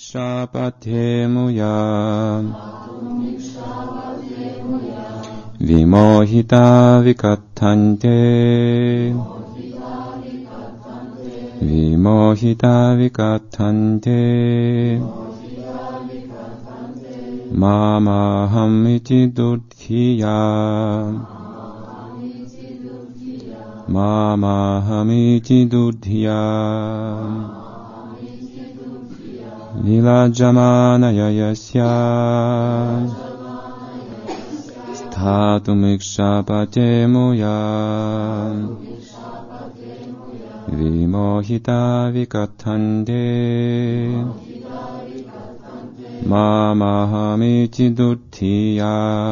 Mikshapate muya Vimohita vikatante Vimohita vikatante Mamaham iti durdhiya Mamaham iti durdhiya Vilajamanaya yasya Sthatumikshapate muya Vimohita vikatante Mamaham iti durdhiya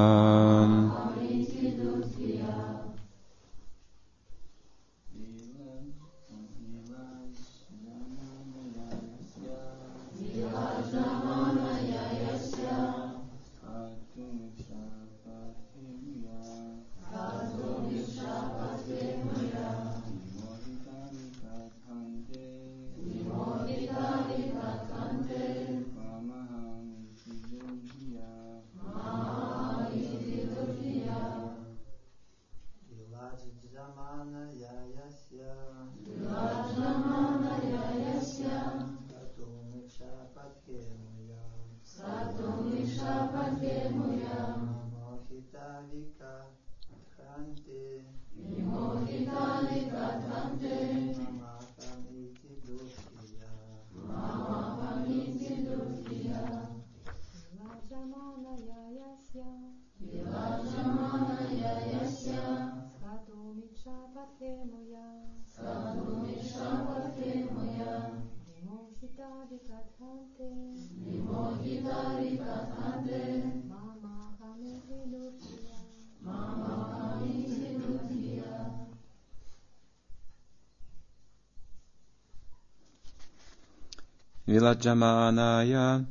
Виладжаманая,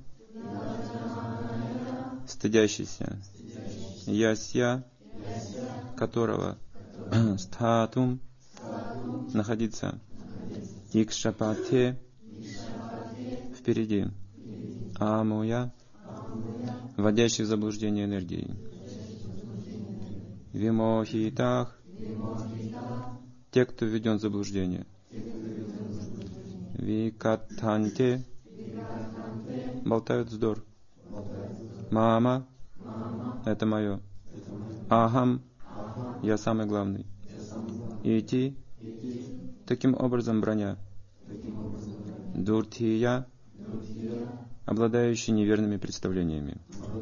стыдящийся, ясья, которого, стхатум, находиться, икшапате, впереди, амуя, вводящий в заблуждение энергии, вимохитах, те, кто введен в заблуждение, викатанте, болтают вздор. Мама, это мое. Ахам, я самый главный. Ити, таким образом броня. Дуртия, обладающий неверными представлениями.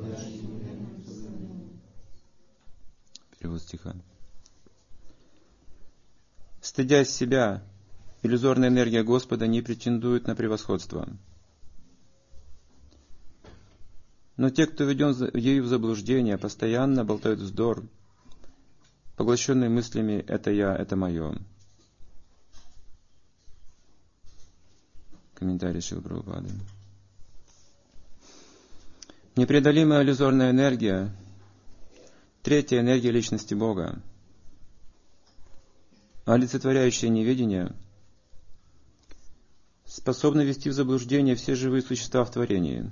Перевод стиха. Стыдясь себя, иллюзорная энергия Господа не претендует на превосходство. Но те, кто введен ею в заблуждение, постоянно болтают вздор, поглощенные мыслями «это я, это мое». Комментарий Шрилы Прабхупады. Непреодолимая иллюзорная энергия, третья энергия личности Бога, олицетворяющая неведение, способна ввести в заблуждение все живые существа в творении.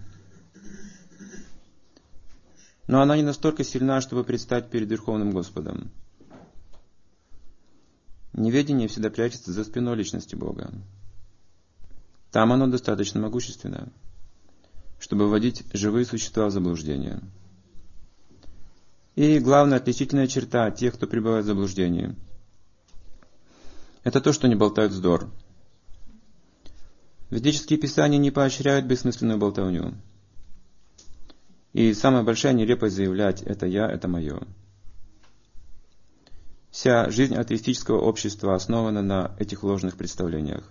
Но она не настолько сильна, чтобы предстать перед Верховным Господом. Неведение всегда прячется за спиной личности Бога. Там оно достаточно могущественно, чтобы вводить живые существа в заблуждение. И главная отличительная черта тех, кто пребывает в заблуждении, это то, что они болтают вздор. Ведические писания не поощряют бессмысленную болтовню. И самая большая нелепость заявлять «это я, это мое». Вся жизнь атеистического общества основана на этих ложных представлениях.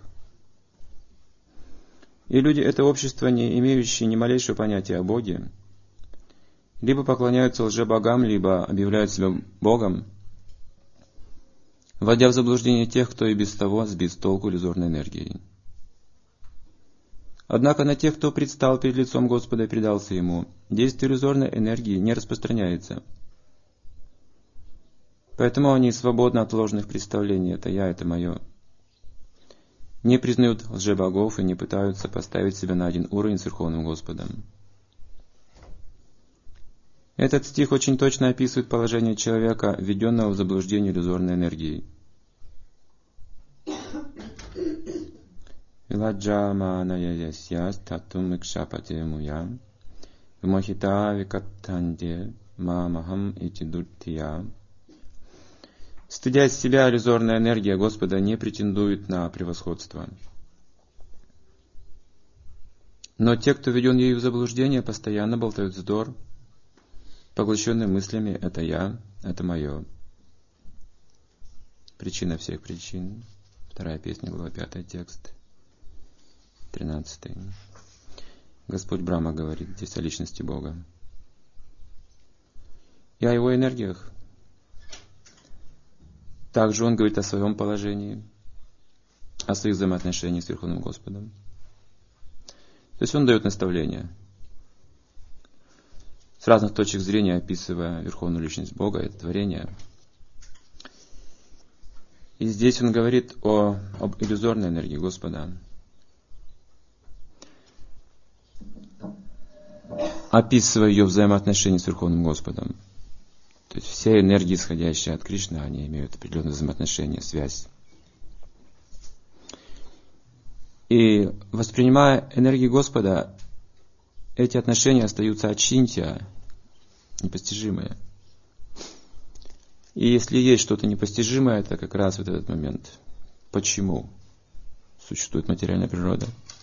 И люди этого общества, не имеющие ни малейшего понятия о Боге, либо поклоняются лжебогам, либо объявляют себя Богом, вводя в заблуждение тех, кто и без того сбит с толку иллюзорной энергией. Однако на тех, кто предстал перед лицом Господа и предался Ему, действие иллюзорной энергии не распространяется. Поэтому они свободны от ложных представлений «это я, это мое». не признают лжебогов и не пытаются поставить себя на один уровень с Верховным Господом. Этот стих очень точно описывает положение человека, введенного в заблуждение иллюзорной энергией. Виладжаманаяясьяс татум икшапате муям вимохита викаттанде мамахам итидуртия. Стыдясь себя, иллюзорная энергия Господа не претендует на превосходство. Но те, кто введен ею в заблуждение, постоянно болтают вздор, поглощенные мыслями «это я», «это мое». Причина всех причин. 2 песня, глава 5, текст 13. Господь Брахма говорит здесь о личности Бога. И о Его энергиях. Также Он говорит о своем положении, о своих взаимоотношениях с Верховным Господом. То есть Он дает наставления, с разных точек зрения описывая Верховную Личность Бога, это творение. И здесь Он говорит об иллюзорной энергии Господа, описывая ее взаимоотношения с Верховным Господом. То есть все энергии, исходящие от Кришны, они имеют определенные взаимоотношения, связь. И воспринимая энергии Господа, эти отношения остаются ачинтья, непостижимые. И если есть что-то непостижимое, это как раз вот этот момент. Почему существует материальная природа?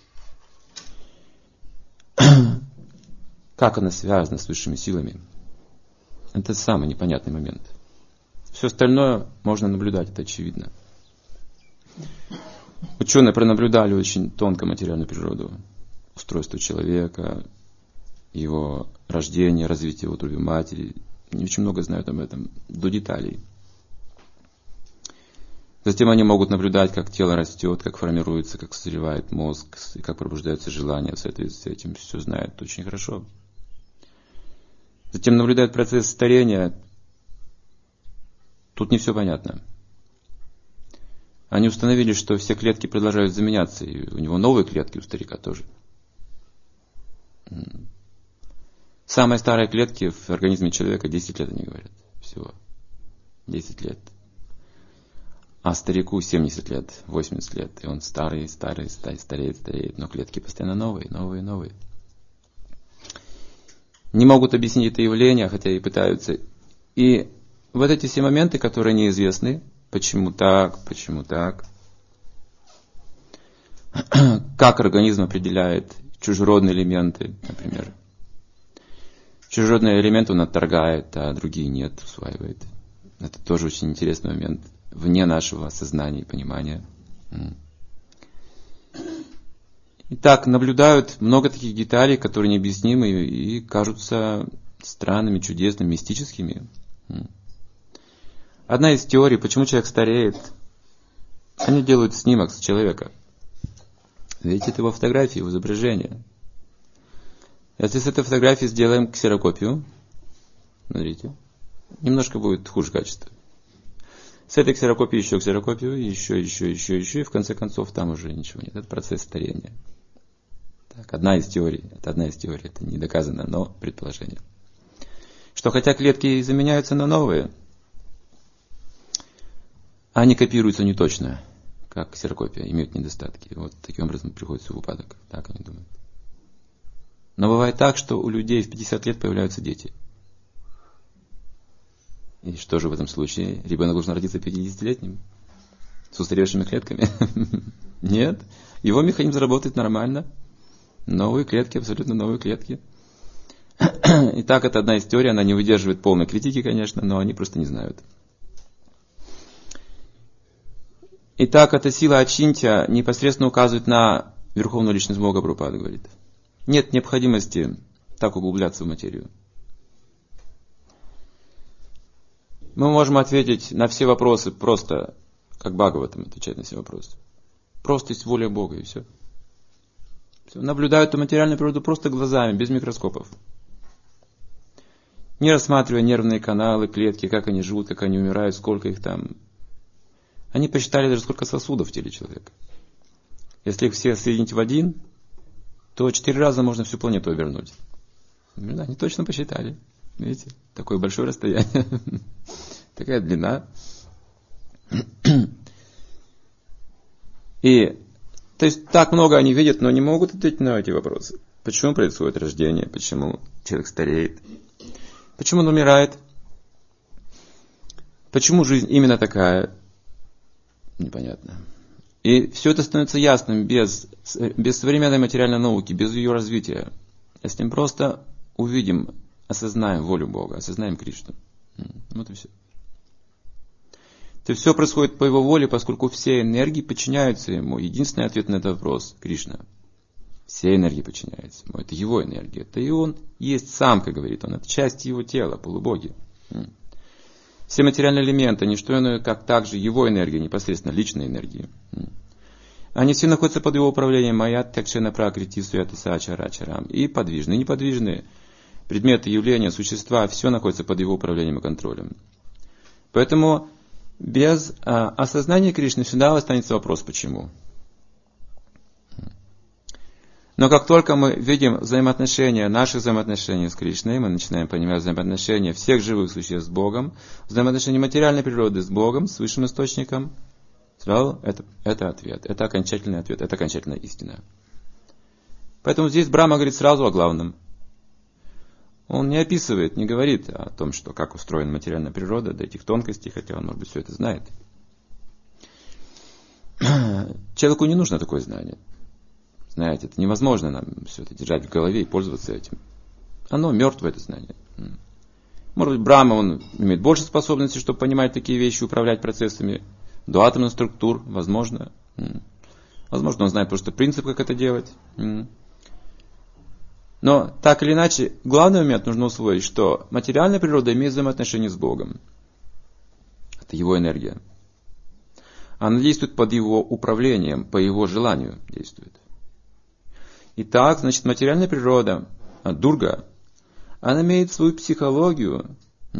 Как она связана с высшими силами? Это самый непонятный момент. Все остальное можно наблюдать, это очевидно. Ученые пронаблюдали очень тонко материальную природу, устройство человека, его рождение, развитие в утробе матери. Они очень много знают об этом, до деталей. Затем они могут наблюдать, как тело растет, как формируется, как созревает мозг, и как пробуждаются желания в соответствии с этим. Все знают очень хорошо. Затем наблюдают процесс старения. Тут не все понятно. Они установили, что все клетки продолжают заменяться, и у него новые клетки, у старика тоже. Самые старые клетки в организме человека 10 лет, они говорят. Всего. 10 лет. А старику 70 лет, 80 лет. И он стареет, стареет. Но клетки постоянно новые. Не могут объяснить это явление, хотя и пытаются. И вот эти все моменты, которые неизвестны, почему так, как организм определяет чужеродные элементы, например. Чужеродные элементы он отторгает, а другие нет, усваивает. Это тоже очень интересный момент, вне нашего сознания и понимания. Итак, наблюдают много таких деталей, которые необъяснимы и кажутся странными, чудесными, мистическими. Одна из теорий, почему человек стареет, они делают снимок с человека. Видите, это его фотографии, его изображение. Если с этой фотографии сделаем ксерокопию, смотрите, немножко будет хуже качество. С этой ксерокопии еще ксерокопию, еще, и в конце концов там уже ничего нет. Это процесс старения. Так, одна из теорий, это не доказано, но предположение. Что хотя клетки заменяются на новые, они копируются не точно, как ксерокопия, имеют недостатки. Вот таким образом приходится в упадок, так они думают. Но бывает так, что у людей в 50 лет появляются дети. И что же в этом случае? Ребенок должен родиться 50-летним? С устаревшими клетками? Нет. Его механизм заработает нормально. Новые клетки, абсолютно новые клетки. Итак, это одна из теорий, она не выдерживает полной критики, конечно, но они просто не знают. Итак, эта сила ачинтья непосредственно указывает на Верховную Личность Бога, Прабхупада говорит. Нет необходимости так углубляться в материю. Мы можем ответить на все вопросы просто, как Бхагаватам отвечает на все вопросы. Просто есть воля Бога, и все. Наблюдают эту материальную природу просто глазами, без микроскопов. Не рассматривая нервные каналы, клетки, как они живут, как они умирают, сколько их там. Они посчитали даже, сколько сосудов в теле человека. Если их все соединить в один, то 4 раза можно всю планету обернуть. Да, они точно посчитали. Видите? Такое большое расстояние. Такая длина. И, то есть, так много они видят, но не могут ответить на эти вопросы. Почему происходит рождение? Почему человек стареет? Почему он умирает? Почему жизнь именно такая? Непонятно. И все это становится ясным без современной материальной науки, без ее развития. Если мы просто увидим, осознаем волю Бога, осознаем Кришну. Вот и все. То есть все происходит по Его воле, поскольку все энергии подчиняются Ему. Единственный ответ на этот вопрос – Кришна. Все энергии подчиняются Ему. Это Его энергия. Это и Он есть Сам, как говорит Он. Это часть Его тела, полубоги. Все материальные элементы, не что иное, как также Его энергия, непосредственно личная энергия. Они все находятся под Его управлением. Маят, Такшена, Пракрити, Суята, Сачара, Чарам. И подвижные, и неподвижные предметы, явления, существа, все находится под Его управлением и контролем. Поэтому без осознания Кришны всегда останется вопрос, почему. Но как только мы видим взаимоотношения, наши взаимоотношения с Кришной, мы начинаем понимать взаимоотношения всех живых существ с Богом, взаимоотношения материальной природы с Богом, с высшим источником, сразу это ответ, это окончательный ответ, это окончательная истина. Поэтому здесь Брахма говорит сразу о главном. Он не описывает, не говорит о том, что как устроена материальная природа, до этих тонкостей, хотя он, может быть, все это знает. Человеку не нужно такое знание. Знаете, это невозможно нам все это держать в голове и пользоваться этим. Оно мертвое, это знание. Может быть, Брахма, он имеет больше способностей, чтобы понимать такие вещи, управлять процессами до атомных структур, возможно. Возможно, он знает просто принцип, как это делать. Но, так или иначе, главный момент нужно усвоить, что материальная природа имеет взаимоотношения с Богом. Это Его энергия. Она действует под Его управлением, по Его желанию действует. Итак, значит, материальная природа, Дурга, она имеет свою психологию,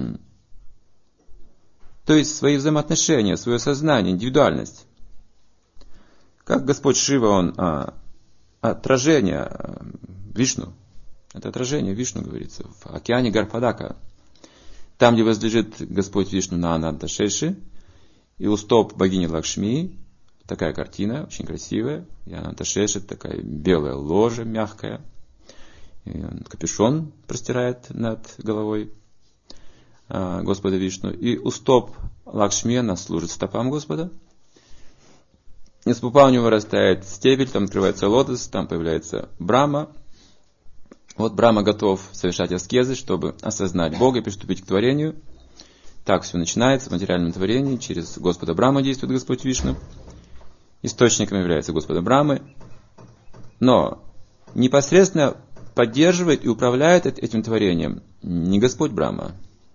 то есть свои взаимоотношения, свое сознание, индивидуальность. Как Господь Шива, он отражение Вишну. Это отражение Вишну, говорится, в океане Гарпадака. Там, где возлежит Господь Вишну на Ананташеши, и у стоп богини Лакшми, такая картина, очень красивая. И Ананташеши, такая белая ложа, мягкая. И капюшон простирает над головой Господа Вишну. И у стоп Лакшми, она служит стопам Господа. Из пупа у него вырастает стебель, там открывается лотос, там появляется Брахма. Вот Брахма готов совершать аскезы, чтобы осознать Бога и приступить к творению. Так все начинается в материальном творении. Через Господа Брахму действует Господь Вишну. Источником является Господа Брахмы. Но непосредственно поддерживает и управляет этим творением не Господь Брахма.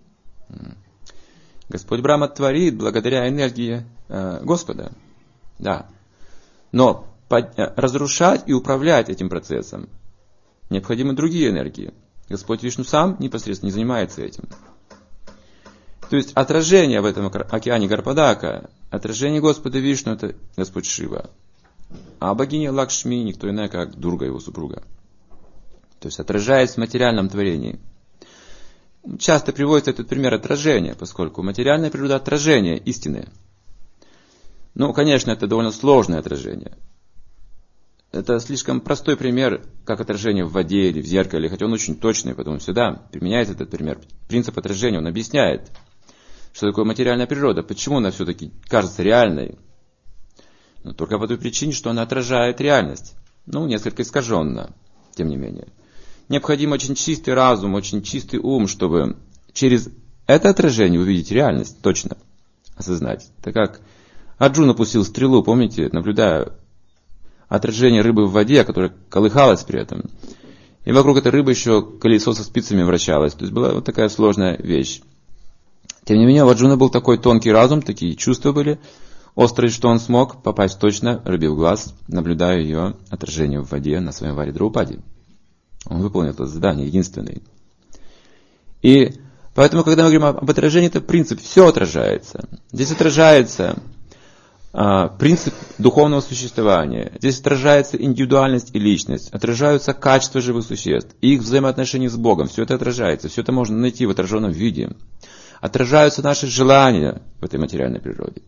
Господь Брахма творит благодаря энергии Господа. Да. Но разрушать и управлять этим процессом необходимы другие энергии. Господь Вишну сам непосредственно не занимается этим. То есть отражение в этом океане Гарпадака, отражение Господа Вишну — это Господь Шива. А богиня Лакшми — никто иная, как Дурга, его супруга. То есть отражаясь в материальном творении. Часто приводится этот пример отражения, поскольку материальная природа — отражение истины. Ну, конечно, это довольно сложное отражение. Это слишком простой пример, как отражение в воде или в зеркале, хотя он очень точный, поэтому всегда применяется этот пример. Принцип отражения, он объясняет, что такое материальная природа, почему она все-таки кажется реальной. Но только по той причине, что она отражает реальность. Ну, несколько искаженно, тем не менее. Необходим очень чистый разум, очень чистый ум, чтобы через это отражение увидеть реальность, точно осознать. Так как Арджуна пустил стрелу, помните, наблюдая отражение рыбы в воде, которая колыхалась при этом. И вокруг этой рыбы еще колесо со спицами вращалось. То есть была вот такая сложная вещь. Тем не менее, у Арджуны был такой тонкий разум, такие чувства были острые, что он смог попасть точно рыбе в глаз, наблюдая ее отражение в воде на своем варе Драупади. Он выполнил это задание, единственный. И поэтому, когда мы говорим об отражении, это принцип, все отражается. Здесь отражается принцип духовного существования. Здесь отражается индивидуальность и личность, отражаются качества живых существ, их взаимоотношения с Богом. Все это отражается, все это можно найти в отраженном виде. Отражаются наши желания в этой материальной природе.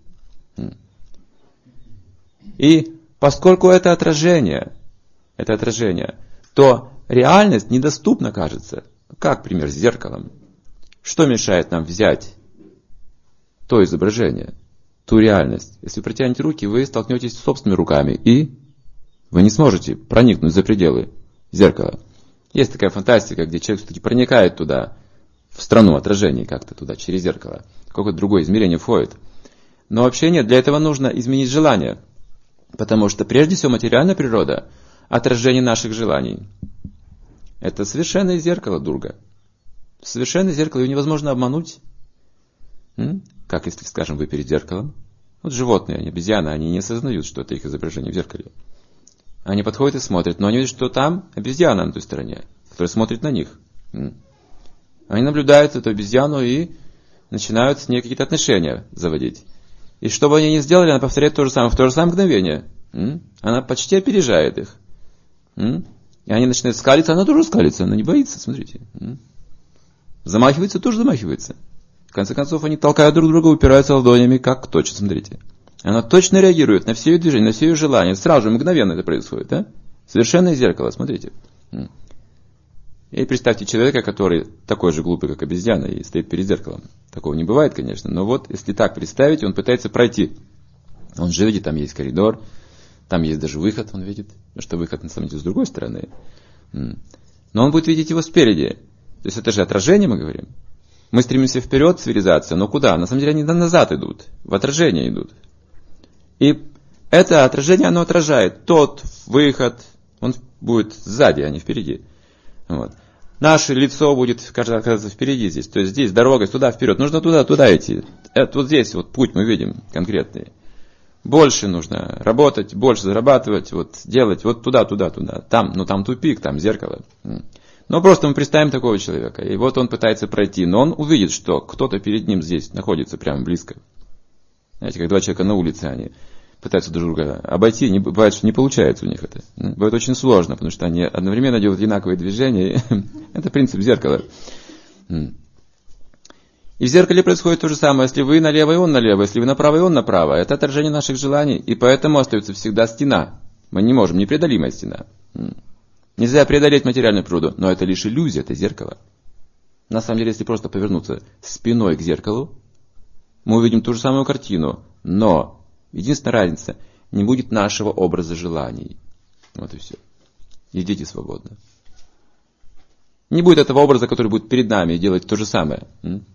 И поскольку это отражение, то реальность недоступна, кажется. Как пример с зеркалом. Что мешает нам взять то изображение, ту реальность? Если вы протянете руки, вы столкнетесь с собственными руками, и вы не сможете проникнуть за пределы зеркала. Есть такая фантастика, где человек все-таки проникает туда, в страну отражений как-то туда, через зеркало. Какое-то другое измерение входит. Но вообще нет, для этого нужно изменить желание. Потому что прежде всего материальная природа – отражение наших желаний. Это совершенное зеркало, Дурга. Совершенное зеркало, его невозможно обмануть. Как если, скажем, вы перед зеркалом. Вот животные, обезьяны, они не осознают, что это их изображение в зеркале. Они подходят и смотрят, но они видят, что там обезьяна на той стороне, которая смотрит на них. Они наблюдают эту обезьяну и начинают с ней какие-то отношения заводить. И что бы они ни сделали, она повторяет то же самое в то же самое мгновение. Она почти опережает их. И они начинают скалиться, она тоже скалится, она не боится, смотрите. Замахивается, тоже замахивается. В конце концов, они толкают друг друга, упираются ладонями, как точно, смотрите. Она точно реагирует на все ее движения, на все ее желания. Сразу же, мгновенно это происходит. Совершенное зеркало, смотрите. И представьте человека, который такой же глупый, как обезьяна, и стоит перед зеркалом. Такого не бывает, конечно, но вот, если так представить, он пытается пройти. Он же видит, там есть коридор, там есть даже выход, он видит, что выход, на самом деле, с другой стороны. Но он будет видеть его спереди. То есть это же отражение, мы говорим. Мы стремимся вперед, цивилизация, но куда? На самом деле они назад идут, в отражение идут. И это отражение, оно отражает тот выход, он будет сзади, а не впереди. Вот. Наше лицо будет, кажется, впереди здесь. То есть здесь дорога, туда, вперед. Нужно туда идти. Это вот здесь вот путь мы видим конкретный. Больше нужно работать, больше зарабатывать, вот делать, вот туда. Там тупик, там зеркало. Но просто мы представим такого человека. И вот он пытается пройти, но он увидит, что кто-то перед ним здесь находится прямо близко. Знаете, как два человека на улице, они пытаются друг друга обойти, бывает, что не получается у них это. Бывает очень сложно, потому что они одновременно делают одинаковые движения. Это принцип зеркала. И в зеркале происходит то же самое. Если вы налево, и он налево. Если вы направо, и он направо. Это отражение наших желаний. И поэтому остается всегда стена. Мы не можем, непреодолимая стена. Нельзя преодолеть материальную природу, но это лишь иллюзия, это зеркало. На самом деле, если просто повернуться спиной к зеркалу, мы увидим ту же самую картину, но единственная разница, не будет нашего образа желаний. Вот и все. Идите свободно. Не будет этого образа, который будет перед нами и делать то же самое.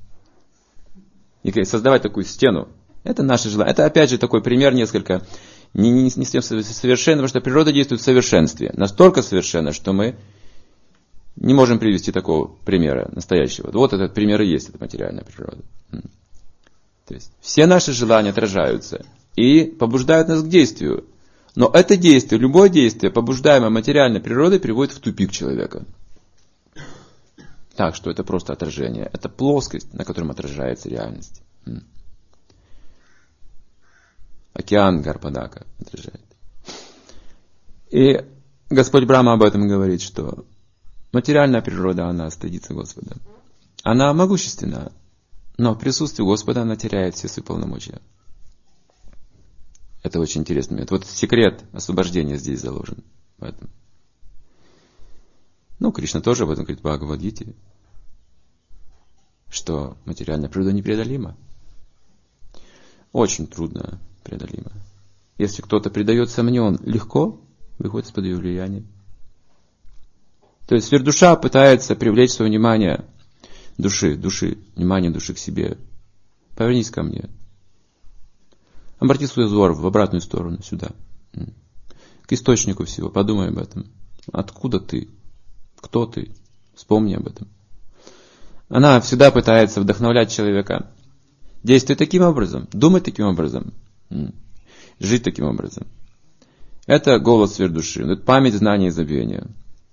И создавать такую стену. Это наше желание. Это опять же такой пример несколько не с тем совершенно, потому что природа действует в совершенстве. Настолько совершенно, что мы не можем привести такого примера настоящего. Вот этот пример и есть, это материальная природа. То есть все наши желания отражаются и побуждают нас к действию. Но это действие, любое действие, побуждаемое материальной природой, приводит в тупик человека. Так что это просто отражение. Это плоскость, на котором отражается реальность. Океан Гарпадака отражает. И Господь Брахма об этом говорит, что материальная природа, она стыдится Господа. Она могущественна, но в присутствии Господа она теряет все свои полномочия. Это очень интересный момент. Вот секрет освобождения здесь заложен в этом. Кришна тоже об этом говорит в Бхагавад-гите, что материальная природа непреодолима. Очень трудно преодолима. Если кто-то предается мне, он легко выходит из-под ее влияния. То есть сверхдуша пытается привлечь свое внимание внимание души к себе. Повернись ко мне. Обрати свой взор в обратную сторону, сюда. К источнику всего. Подумай об этом. Откуда ты? Кто ты? Вспомни об этом. Она всегда пытается вдохновлять человека. Действовать таким образом. Думать таким образом. Жить таким образом. Это голос сверхдуши. Это память, знание и забвение.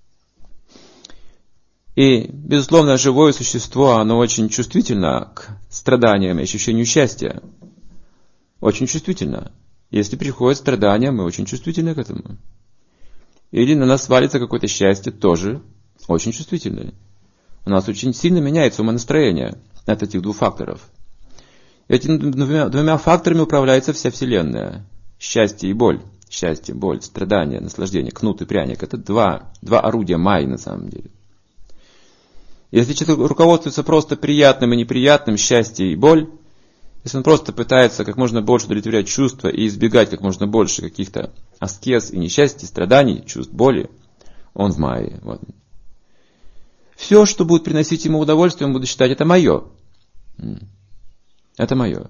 И, безусловно, живое существо, оно очень чувствительно к страданиям и ощущению счастья. Очень чувствительно. Если приходят страдания, мы очень чувствительны к этому. Или на нас свалится какое-то счастье, тоже очень чувствительны. У нас очень сильно меняется умонастроение от этих двух факторов. Этими двумя факторами управляется вся Вселенная. Счастье и боль. Счастье, боль, страдание, наслаждение, кнут и пряник. Это два орудия майи на самом деле. Если человек руководствуется просто приятным и неприятным, счастье и боль, если он просто пытается как можно больше удовлетворять чувства и избегать как можно больше каких-то аскез и несчастий, страданий, чувств боли, он в майе. Вот. Все, что будет приносить ему удовольствие, он будет считать, это мое. Это мое.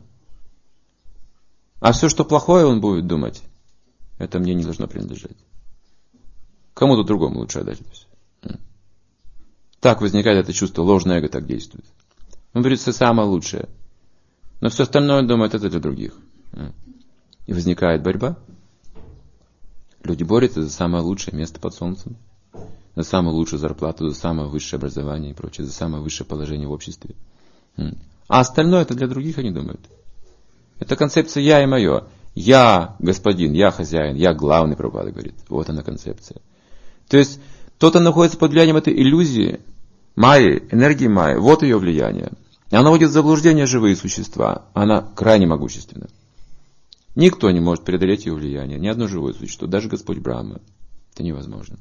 А все, что плохое, он будет думать, это мне не должно принадлежать. Кому-то другому лучше отдать это все. Так возникает это чувство, ложное эго так действует. Он берет все самое лучшее. Но все остальное он думает, это для других. И возникает борьба. Люди борются за самое лучшее место под солнцем, за самую лучшую зарплату, за самое высшее образование и прочее, за самое высшее положение в обществе. А остальное это для других они думают. Это концепция «я» и «мое». Я господин, я хозяин, я главный, Прабхупада говорит. Вот она концепция. То есть, кто-то находится под влиянием этой иллюзии, майи, энергии майи, вот ее влияние. Она вводит в заблуждение живые существа. Она крайне могущественна. Никто не может преодолеть ее влияние. Ни одно живое существо, даже Господь Брахма. Это невозможно.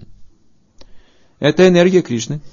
Это энергия Кришны.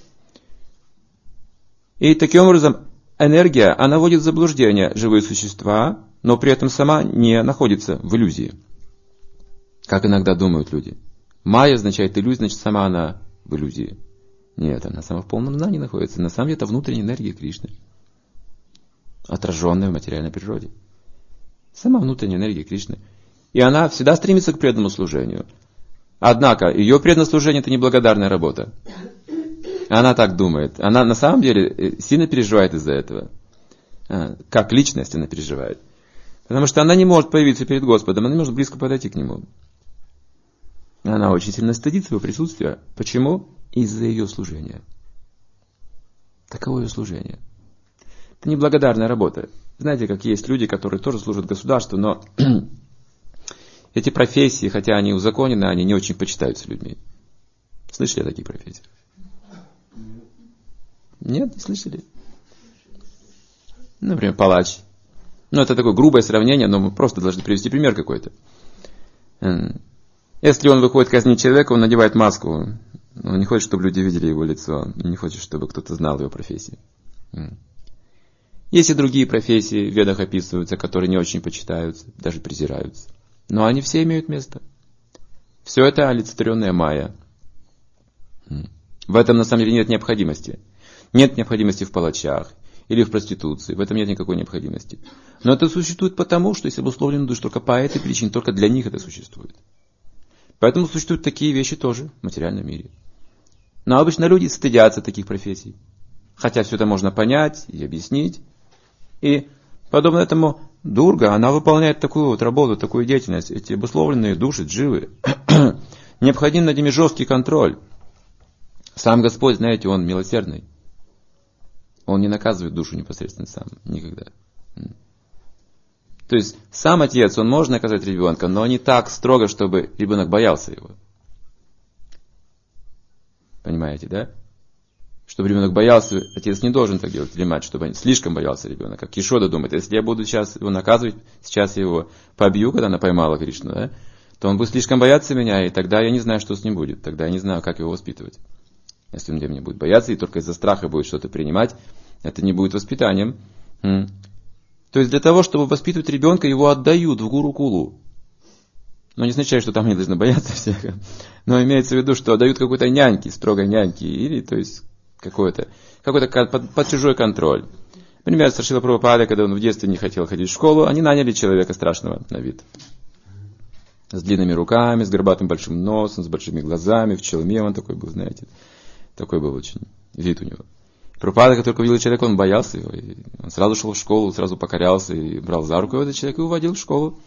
И таким образом, энергия, она вводит в заблуждение живые существа, но при этом сама не находится в иллюзии. Как иногда думают люди. Майя означает иллюзия, значит сама она в иллюзии. Нет, она сама в полном знании находится. На самом деле это внутренняя энергия Кришны, отраженная в материальной природе. Сама внутренняя энергия Кришны. И она всегда стремится к преданному служению. Однако ее преданное служение это неблагодарная работа. Она так думает. Она на самом деле сильно переживает из-за этого. Как личность она переживает. Потому что она не может появиться перед Господом, она не может близко подойти к Нему. Она очень сильно стыдится его присутствия. Почему? Из-за ее служения. Таково ее служение. Это неблагодарная работа. Знаете, как есть люди, которые тоже служат государству, но эти профессии, хотя они узаконены, они не очень почитаются людьми. Слышали о таких профессиях? Нет, не слышали? Например, палач. Это такое грубое сравнение, но мы просто должны привести пример какой-то. Если он выходит казнить человека, он надевает маску. Он не хочет, чтобы люди видели его лицо. Не хочет, чтобы кто-то знал его профессии. Есть и другие профессии, в ведах описываются, которые не очень почитаются, даже презираются. Но они все имеют место. Все это олицетворенная майя. В этом на самом деле нет необходимости. Нет необходимости в палачах или в проституции. В этом нет никакой необходимости. Но это существует потому, что есть обусловленная душа только по этой причине, только для них это существует. Поэтому существуют такие вещи тоже в материальном мире. Но обычно люди стыдятся таких профессий. Хотя все это можно понять и объяснить. И подобно этому Дурга, она выполняет такую вот работу, такую деятельность. Эти обусловленные души, дживы, необходим над ними жесткий контроль. Сам Господь, знаете, Он милосердный. Он не наказывает душу непосредственно сам. Никогда. То есть, сам отец, он может наказать ребенка, но не так строго, чтобы ребенок боялся его. Понимаете, да? Чтобы ребенок боялся, отец не должен так делать, или мать, чтобы он слишком боялся ребенка. Как Ешода думает, если я буду сейчас его наказывать, сейчас я его побью, когда она поймала Кришну, да, то он будет слишком бояться меня, и тогда я не знаю, что с ним будет. Тогда я не знаю, как его воспитывать. Если он меня будет бояться, и только из-за страха будет что-то принимать, это не будет воспитанием. То есть для того, чтобы воспитывать ребенка, его отдают в Гурукулу. Но не означает, что там не должны бояться всех. Но имеется в виду, что отдают какой-то няньке, строгой няньке, или, то есть, какой-то под чужой контроль. Например, Шрила Прабхупада, когда он в детстве не хотел ходить в школу, они наняли человека страшного на вид. С длинными руками, с горбатым большим носом, с большими глазами, в челме он такой был, знаете. Такой был очень вид у него. Прабхупада, как только увидел человека, он боялся его. И он сразу шел в школу, сразу покорялся и брал за руку этого человека и уводил в школу.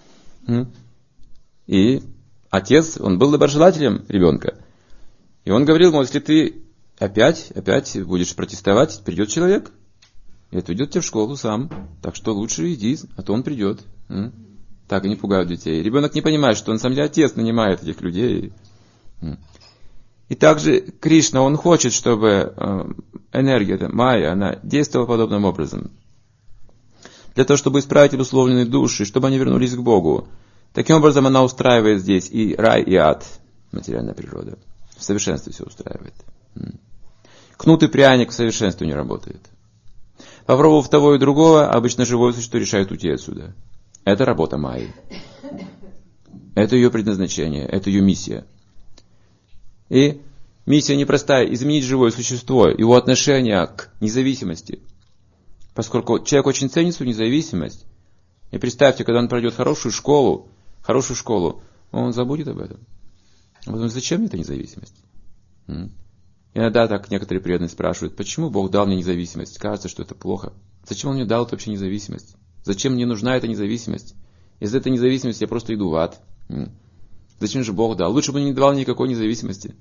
И отец, он был доброжелателем ребенка. И он говорил, если ты опять будешь протестовать, придет человек и отведет тебя в школу сам. Так что лучше иди, а то он придет. Так они пугают детей. Ребенок не понимает, что на самом деле отец нанимает этих людей. И также Кришна, он хочет, чтобы энергия, майя, она действовала подобным образом. Для того, чтобы исправить обусловленные души, чтобы они вернулись к Богу. Таким образом, она устраивает здесь и рай, и ад, материальная природа. В совершенстве все устраивает. Кнут и пряник в совершенстве не работает. Попробовав того и другого, обычно живое существо решает уйти отсюда. Это работа майи. Это ее предназначение, это ее миссия. И миссия непростая – изменить живое существо, его отношение к независимости. Поскольку человек очень ценит свою независимость. И представьте, когда он пройдет хорошую школу, он забудет об этом. Он думает, зачем мне эта независимость? Иногда так некоторые преданные спрашивают, почему Бог дал мне независимость? Кажется, что это плохо. Зачем Он мне дал эту вообще независимость? Зачем мне нужна эта независимость? Из-за этой независимости я просто иду в ад. Зачем же Бог дал? Лучше бы не давал никакой независимости.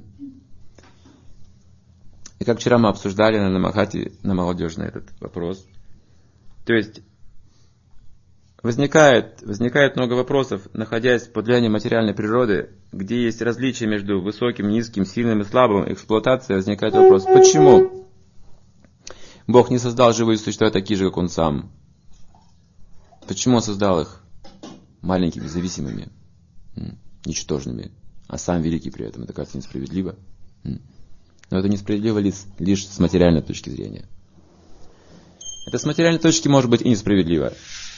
И как вчера мы обсуждали на Намахате, на молодежный этот вопрос. То есть, возникает много вопросов, находясь под влиянием материальной природы, где есть различия между высоким, низким, сильным и слабым, эксплуатация, возникает вопрос, почему Бог не создал живые существа такие же, как Он сам? Почему Он создал их маленькими, зависимыми, ничтожными, а сам великий при этом? Это, кажется, несправедливо. Но это несправедливо лишь с материальной точки зрения. Это с материальной точки может быть и несправедливо.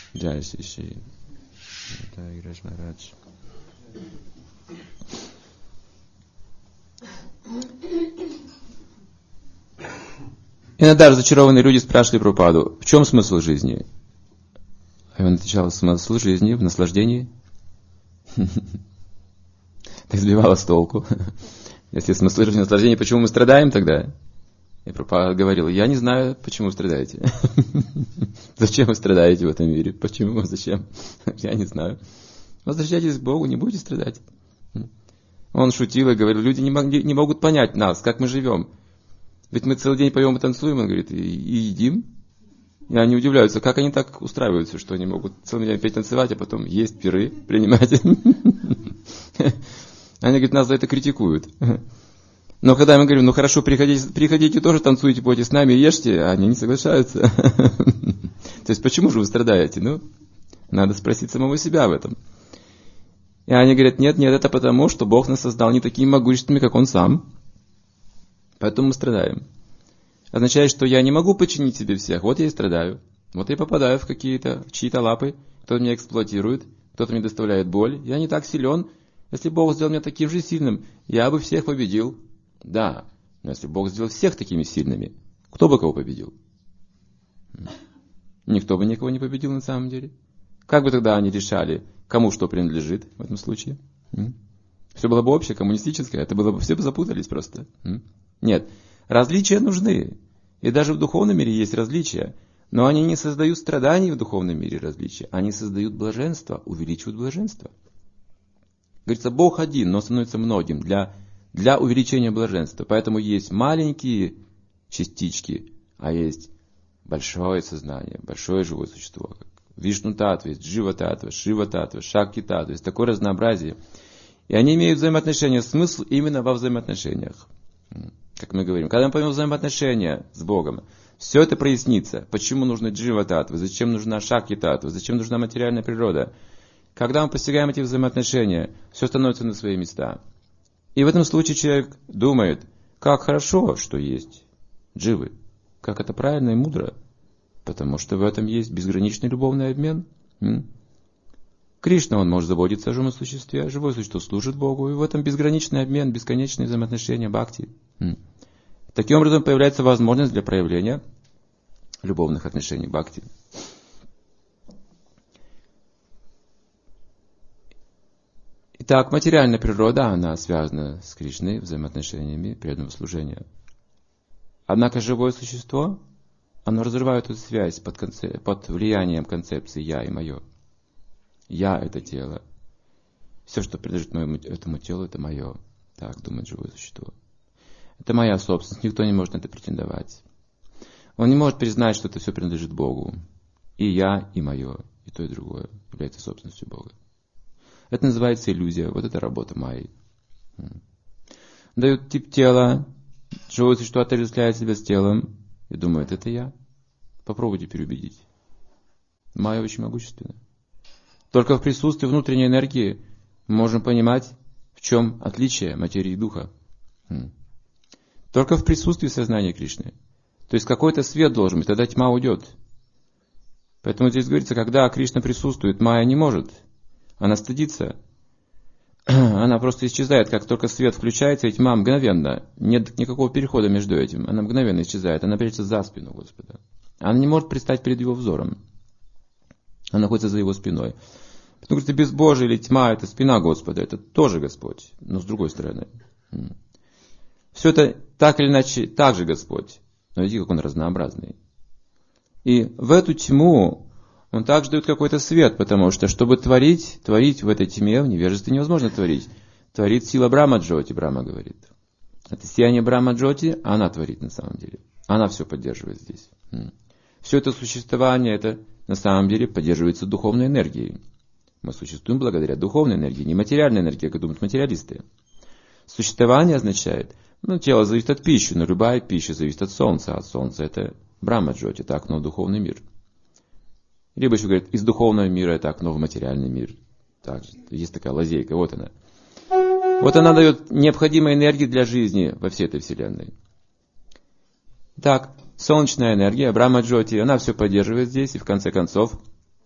Иногда разочарованные люди спрашивали Прабхупаду, в чем смысл жизни? И он отвечал, смысл жизни в наслаждении. Так сбивало с толку. Если смысл жизни в наслаждении, почему мы страдаем тогда? И Прабхупада говорил, я не знаю, почему вы страдаете. Зачем вы страдаете в этом мире? Почему? Зачем? Я не знаю. Возвращайтесь к Богу, не будете страдать. Он шутил и говорил, люди не могут понять нас, как мы живем. Ведь мы целый день поем и танцуем, он говорит, и едим. И они удивляются, как они так устраиваются, что они могут целый день петь, танцевать, а потом есть пиры, принимать. Они, говорят, нас за это критикуют. Но когда мы говорим, ну хорошо, приходите тоже, танцуйте, пойте с нами, ешьте, они не соглашаются. То есть, почему же вы страдаете? Ну, надо спросить самого себя об этом. И они говорят, нет, это потому, что Бог нас создал не такими могущественными, как Он сам. Поэтому мы страдаем. Означает, что я не могу подчинить себе всех. Вот я и страдаю. Вот я попадаю в чьи-то лапы. Кто-то меня эксплуатирует, кто-то мне доставляет боль. Я не так силен. Если Бог сделал меня таким же сильным, я бы всех победил. Да, но если Бог сделал всех такими сильными, кто бы кого победил? Никто бы никого не победил на самом деле. Как бы тогда они решали, кому что принадлежит в этом случае? Все было бы общее, коммунистическое, это было бы, все бы запутались просто. Нет, различия нужны. И даже в духовном мире есть различия. Но они не создают страданий в духовном мире различия. Они создают блаженство, увеличивают блаженство. Говорится, Бог один, но становится многим для увеличения блаженства. Поэтому есть маленькие частички, а есть большое сознание, большое живое существо. Вишну-татва, есть Джива-татва, Шива-татва, Шакти-татва. Есть такое разнообразие. И они имеют взаимоотношения, смысл именно во взаимоотношениях. Как мы говорим, когда мы поймем взаимоотношения с Богом, все это прояснится. Почему нужна Джива-татва, зачем нужна Шакти-татва, зачем нужна материальная природа. Когда мы постигаем эти взаимоотношения, все становится на свои места. И в этом случае человек думает, как хорошо, что есть дживы, как это правильно и мудро, потому что в этом есть безграничный любовный обмен. Кришна, он может заботиться о живом существе, живое существо служит Богу, и в этом безграничный обмен, бесконечные взаимоотношения бхакти. Таким образом появляется возможность для проявления любовных отношений бхакти. Итак, материальная природа, она связана с Кришной, взаимоотношениями преданного служения. Однако живое существо, оно разрывает эту связь под влиянием концепции «я» и «моё». «Я» — это тело. Все, что принадлежит этому телу, это мое. Так думает живое существо. Это моя собственность, никто не может на это претендовать. Он не может признать, что это все принадлежит Богу. И я, и мое. и то, и другое является собственностью Бога. Это называется иллюзия. Вот это работа майи. Дают тип тела, живое существо отождествляет себя с телом и думает, это я. Попробуйте переубедить. Майя очень могущественна. Только в присутствии внутренней энергии мы можем понимать, в чем отличие материи и духа. Только в присутствии сознания Кришны. То есть какой-то свет должен быть, тогда тьма уйдет. Поэтому здесь говорится, когда Кришна присутствует, майя не может. Она стыдится. Она просто исчезает, как только свет включается, и тьма мгновенно. Нет никакого перехода между этим. Она мгновенно исчезает. Она прячется за спину Господа. Она не может предстать перед его взором. Она находится за его спиной. Потому что безбожие или тьма — это спина Господа. Это тоже Господь, но с другой стороны. Все это так или иначе так же Господь. Но видите, как Он разнообразный. И в эту тьму Он также дает какой-то свет, потому что, чтобы творить в этой тьме, в невежестве невозможно творить. Творит сила Брахма-джоти, Брахма говорит. Это сияние Брахма-джоти, она творит на самом деле. Она все поддерживает здесь. Все это существование, это на самом деле поддерживается духовной энергией. Мы существуем благодаря духовной энергии, не материальной энергии, как думают материалисты. Существование означает, тело зависит от пищи, но любая пища зависит от солнца. От солнца это Брахма-джоти, это окно в духовный мир. Либо еще говорят, из духовного мира это окно в материальный мир. Также есть такая лазейка, вот она. Вот она дает необходимой энергии для жизни во всей этой вселенной. Так, солнечная энергия, Брахма-джоти, она все поддерживает здесь, и в конце концов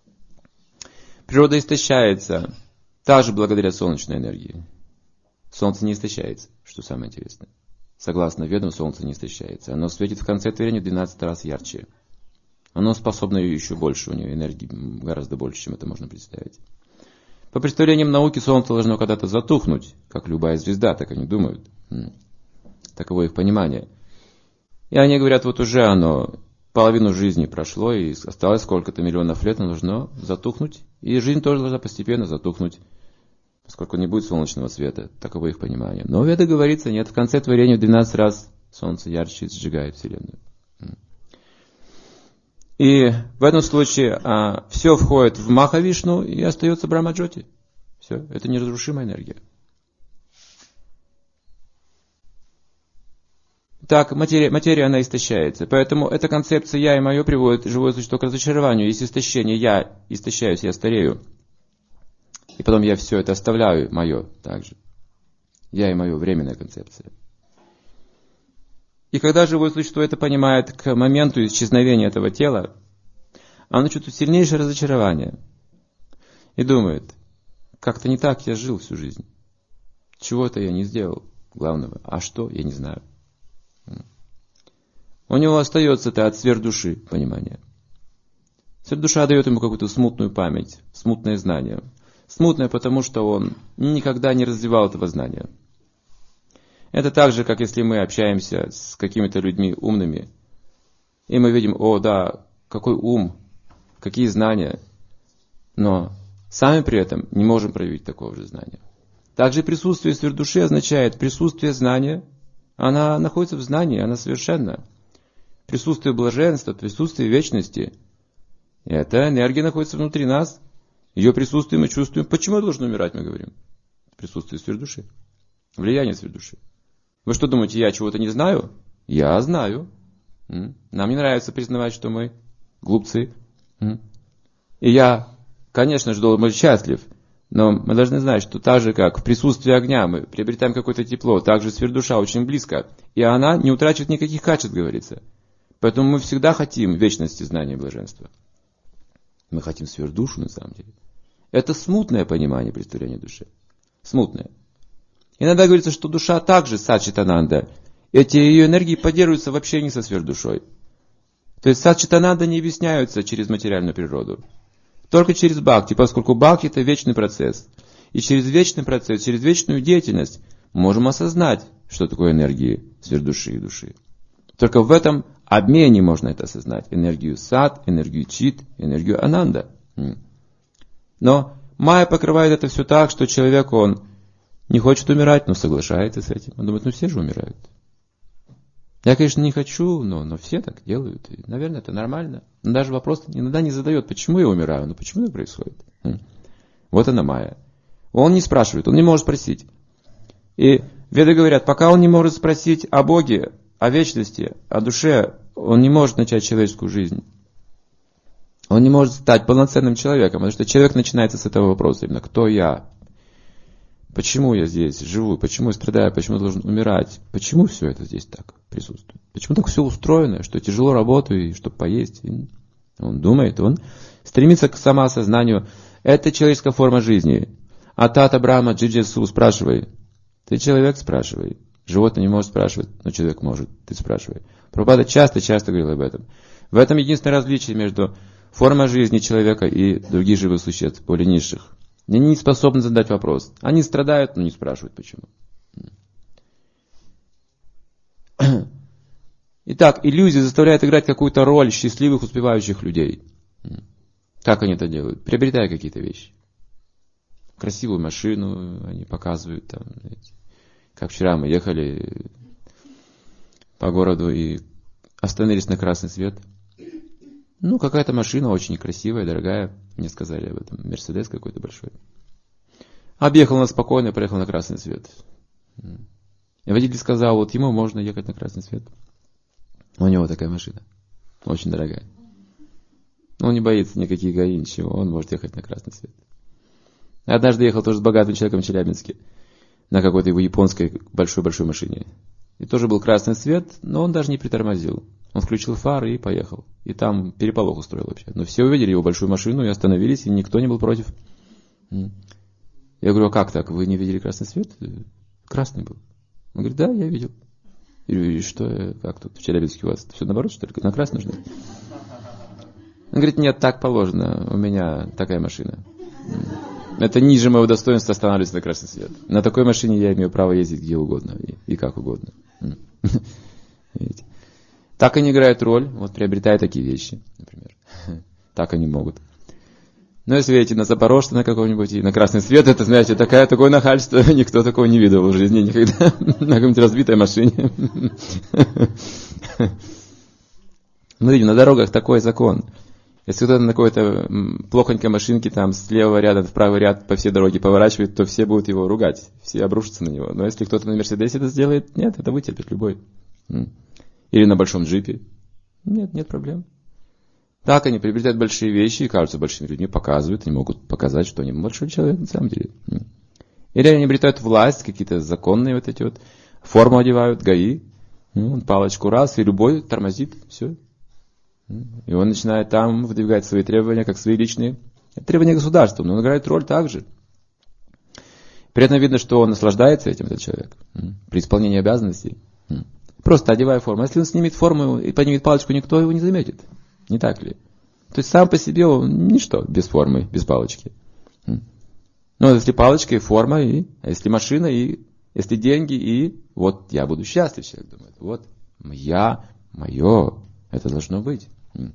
природа истощается, также благодаря солнечной энергии. Солнце не истощается, что самое интересное. Согласно ведам, солнце не истощается. Оно светит в конце творения в 12 раз ярче. Оно способно еще больше, у нее энергии гораздо больше, чем это можно представить. По представлениям науки, солнце должно когда-то затухнуть, как любая звезда, так они думают. Таково их понимание. И они говорят, вот уже оно половину жизни прошло, и осталось сколько-то миллионов лет, оно должно затухнуть. И жизнь тоже должна постепенно затухнуть, поскольку не будет солнечного света. Таково их понимание. Но в Ведах говорится, нет, в конце творения в 12 раз солнце ярче сжигает Вселенную. И в этом случае все входит в Махавишну и остается Брахма-джоти. Все, это неразрушимая энергия. Так, материя она истощается. Поэтому эта концепция «я» и «моё» приводит живое существо к разочарованию. Есть истощение, я истощаюсь, я старею. И потом я все это оставляю, мое также. Я и мое, временная концепция. И когда живое существо это понимает к моменту исчезновения этого тела, оно чувствует сильнейшее разочарование. И думает, как-то не так я жил всю жизнь. Чего-то я не сделал главного. А что, я не знаю. У него остается-то от сверхдуши понимание. Сверхдуша дает ему какую-то смутную память, смутное знание. Смутное, потому что он никогда не развивал этого знания. Это так же, как если мы общаемся с какими-то людьми умными, и мы видим, о да, какой ум, какие знания, но сами при этом не можем проявить такого же знания. Также присутствие сверхдуши означает присутствие знания, она находится в знании, она совершенна. Присутствие блаженства, присутствие вечности, эта энергия находится внутри нас, ее присутствие мы чувствуем. Почему я должен умирать, мы говорим? Присутствие сверхдуши, влияние сверхдуши. Вы что думаете, я чего-то не знаю? Я знаю. Нам не нравится признавать, что мы глупцы. И я, конечно же, должен быть счастлив, но мы должны знать, что так же, как в присутствии огня мы приобретаем какое-то тепло, так же сверхдуша очень близко, и она не утрачивает никаких качеств, говорится. Поэтому мы всегда хотим вечности, знания и блаженства. Мы хотим сверхдушу, на самом деле. Это смутное понимание представления души. Смутное. Иногда говорится, что душа также садчитананда. Эти ее энергии поддерживаются в общении со сверхдушой. То есть садчитананда не объясняются через материальную природу. Только через бхакти, поскольку бхакти это вечный процесс. И через вечный процесс, через вечную деятельность можем осознать, что такое энергии сверхдуши и души. Только в этом обмене можно это осознать. Энергию сад, энергию чит, энергию ананда. Но майя покрывает это все так, что человек, он не хочет умирать, но соглашается с этим. Он думает, все же умирают. Я, конечно, не хочу, но все так делают. И, наверное, это нормально. Но даже вопрос иногда не задает, почему я умираю, почему это происходит. Вот она майя. Он не спрашивает, он не может спросить. И веды говорят, пока он не может спросить о Боге, о вечности, о душе, он не может начать человеческую жизнь. Он не может стать полноценным человеком, потому что человек начинается с этого вопроса, именно кто я, почему я здесь живу, почему я страдаю, почему я должен умирать, почему все это здесь так присутствует, почему так все устроено, что тяжело работаю, и чтобы поесть. И он думает, он стремится к самоосознанию. Это человеческая форма жизни. А Тата Брахма Джиджесу спрашивай. Ты человек, спрашивай. Животное не может спрашивать, но человек может. Ты спрашивай. Прабхупада часто говорил об этом. В этом единственное различие между формой жизни человека и других живых существ, более низших. Они не способны задать вопрос. Они страдают, но не спрашивают, почему. Итак, иллюзия заставляет играть какую-то роль счастливых, успевающих людей. Как они это делают? Приобретая какие-то вещи. Красивую машину они показывают. Там, знаете. Как вчера мы ехали по городу и остановились на красный свет. Какая-то машина очень красивая, дорогая. Мне сказали об этом. Мерседес какой-то большой. Объехал нас спокойно и проехал на красный свет. И водитель сказал, вот ему можно ехать на красный свет. У него такая машина. Очень дорогая. Он не боится никаких ГАИ, ничего. Он может ехать на красный свет. Однажды ехал тоже с богатым человеком в Челябинске. На какой-то его японской большой-большой машине. И тоже был красный свет, но он даже не притормозил. Он включил фары и поехал. И там переполох устроил вообще. Но все увидели его большую машину и остановились, и никто не был против. Я говорю, а как так? Вы не видели красный свет? Красный был. Он говорит, да, я видел. Я говорю, и что, как тут в Челябинске у вас? Все наоборот, что ли? На красный нужно? Он говорит, нет, так положено. У меня такая машина. Это ниже моего достоинства останавливаться на красный свет. На такой машине я имею право ездить где угодно и как угодно. Видите? Так они играют роль, вот приобретая такие вещи, например. Так они могут. Но если видите на Запорожце на каком-нибудь и на красный свет, это, знаете, такое нахальство, никто такого не видел в жизни никогда. На какой-нибудь разбитой машине. Смотрите, на дорогах такой закон. Если кто-то на какой-то плохонькой машинке там с левого ряда в правый ряд по всей дороге поворачивает, то все будут его ругать, все обрушатся на него. Но если кто-то на Мерседесе это сделает, нет, это вытерпит любой. Или на большом джипе. Нет проблем. Так они приобретают большие вещи и кажутся большими людьми, показывают, они могут показать, что они большой человек на самом деле. Или они обретают власть, какие-то законные вот эти вот, форму одевают, ГАИ, палочку раз, и любой тормозит, все. И он начинает там выдвигать свои требования, как свои личные. Это требования государства, но он играет роль также. При этом видно, что он наслаждается этим, этот человек, при исполнении обязанностей. Просто одевая форму. Если он снимет форму и поднимет палочку, никто его не заметит. Не так ли? То есть сам по себе он ничто без формы, без палочки. Но если палочка и форма, а если машина, и если деньги, и вот я буду счастлив, человек думает. Вот мое, это должно быть.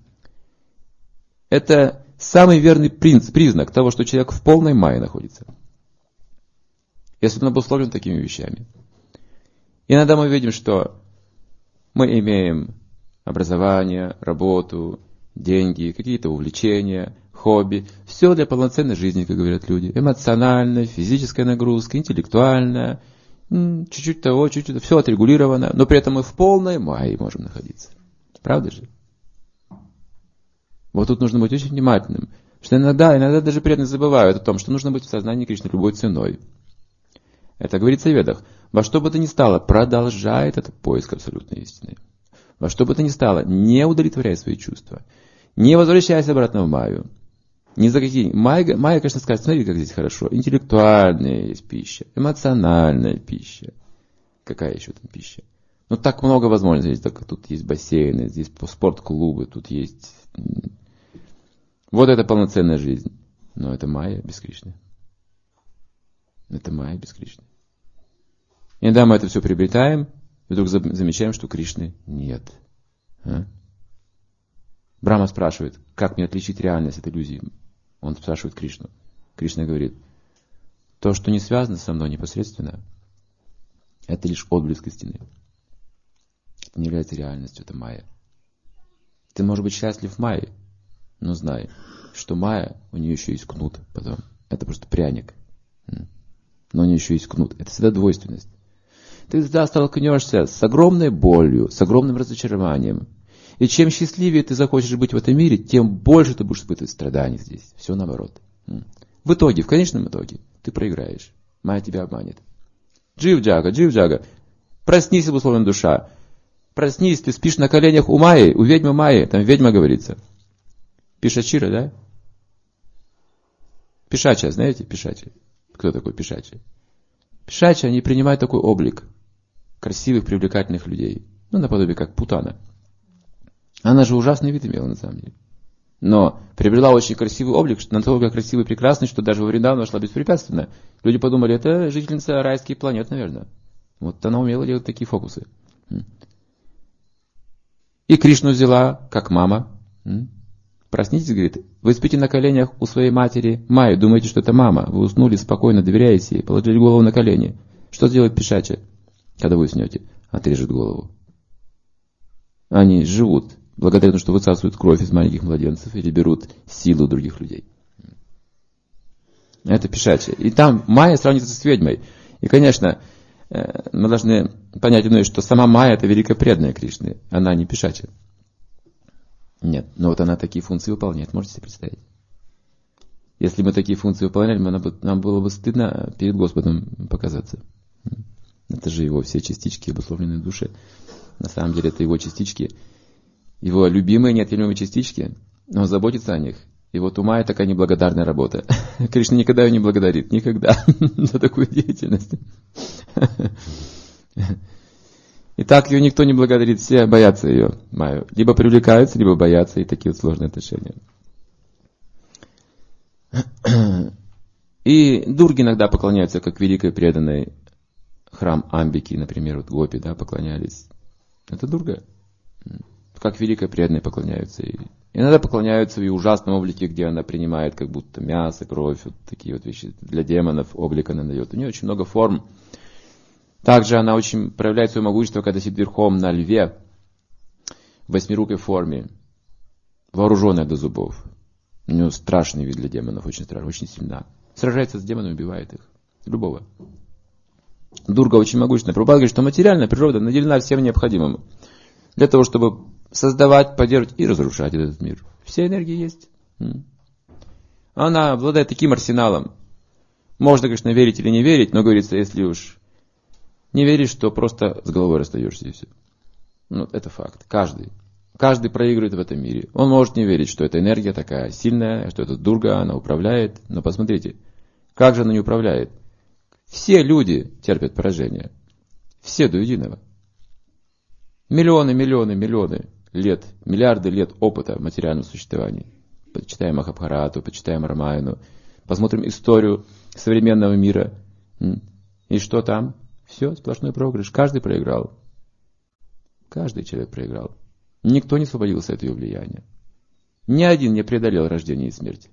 Это самый верный признак того, что человек в полной майе находится. Если он обусловлен такими вещами. Иногда мы видим, что мы имеем образование, работу, деньги, какие-то увлечения, хобби. Все для полноценной жизни, как говорят люди. Эмоциональная, физическая нагрузка, интеллектуальная. Чуть-чуть того, чуть-чуть. Все отрегулировано. Но при этом мы в полной майе можем находиться. Правда же? Вот тут нужно быть очень внимательным. Что иногда даже преданные забывают о том, что нужно быть в сознании Кришны любой ценой. Это говорится в Ведах. Во что бы то ни стало, продолжай этот поиск абсолютной истины. Во что бы то ни стало, не удовлетворяй свои чувства. Не возвращайся обратно в майю. Ни за какие. Майя, конечно, скажет, смотри, как здесь хорошо. Интеллектуальная есть пища, эмоциональная пища. Какая еще там пища? Так много возможностей. Тут есть бассейны, здесь спортклубы, тут есть... Вот это полноценная жизнь. Но это майя без Кришны. Это майя без Кришны. И когда мы это все приобретаем, и вдруг замечаем, что Кришны нет. Брахма спрашивает, как мне отличить реальность от иллюзии? Он спрашивает Кришну. Кришна говорит, то, что не связано со мной непосредственно, это лишь отблеск истины. Это не является реальностью, это майя. Ты можешь быть счастлив в майе, но знай, что майя, у нее еще есть кнут потом. Это просто пряник. Но у нее еще есть кнут. Это всегда двойственность. Ты всегда столкнешься с огромной болью, с огромным разочарованием. И чем счастливее ты захочешь быть в этом мире, тем больше ты будешь испытывать страданий здесь. Все наоборот. В итоге, в конечном итоге, ты проиграешь. Майя тебя обманет. Джив-джага. Проснись, обусловленная душа. Проснись, ты спишь на коленях у Майи, у ведьмы Майи. Там ведьма говорится. Пишачира, да? Пишача, знаете, пишачи? Кто такой пишачи? Пишачи, они принимают такой облик красивых, привлекательных людей. Наподобие как Путана. Она же ужасный вид имела, на самом деле. Но приобрела очень красивый облик, настолько красивый и прекрасный, что даже во Вриндаван вошла беспрепятственно. Люди подумали, это жительница райских планет, наверное. Вот она умела делать такие фокусы. И Кришну взяла, как мама. Проснитесь, говорит, вы спите на коленях у своей матери Майи, думаете, что это мама. Вы уснули спокойно, доверяете ей, положили голову на колени. Что сделает пишача, когда вы уснете? Отрежет голову. Они живут благодаря тому, что высасывают кровь из маленьких младенцев или берут силу других людей. Это пишача. И там Майя сравнивается с ведьмой. И, конечно, мы должны понять одно, что сама Майя это великая преданная Кришны. Она не пишача. Нет, но вот она такие функции выполняет. Можете себе представить? Если мы такие функции выполняли, нам было бы стыдно перед Господом показаться. Это же его все частички, обусловленные в душе. На самом деле это его частички, его любимые, неотъемлемые частички. Он заботится о них. И вот у Майи такая неблагодарная работа. Кришна никогда ее не благодарит. Никогда. За такую деятельность. И так ее никто не благодарит. Все боятся ее, Майю. Либо привлекаются, либо боятся. И такие вот сложные отношения. И Дурги иногда поклоняются, как великой преданной. Храм Амбики, например, вот Гопи, да, поклонялись. Это Дурга. Как великой преданной поклоняются. И иногда поклоняются в ее ужасном облике, где она принимает как будто мясо, кровь, вот такие вот вещи. Для демонов облик она дает. У нее очень много форм. Также она очень проявляет свое могущество, когда сидит верхом на льве в восьмирукой форме, вооруженная до зубов. У нее страшный вид для демонов, очень страшный, очень сильна. Сражается с демонами, убивает их. Любого. Дурга очень могущественная. Прабхупада говорит, что материальная природа наделена всем необходимым для того, чтобы создавать, поддерживать и разрушать этот мир. Все энергии есть. Она обладает таким арсеналом. Можно, конечно, верить или не верить, но говорится, если уж не веришь, то просто с головой расстаешься и все. Это факт. Каждый проигрывает в этом мире. Он может не верить, что эта энергия такая сильная, что это Дурга, она управляет. Но посмотрите, как же она не управляет? Все люди терпят поражение. Все до единого. Миллионы лет, миллиарды лет опыта в материальном существовании. Почитаем Махабхарату, почитаем Рамаяну, посмотрим историю современного мира. И что там? Все, сплошной проигрыш. Каждый проиграл. Каждый человек проиграл. Никто не освободился от ее влияния. Ни один не преодолел рождение и смерть.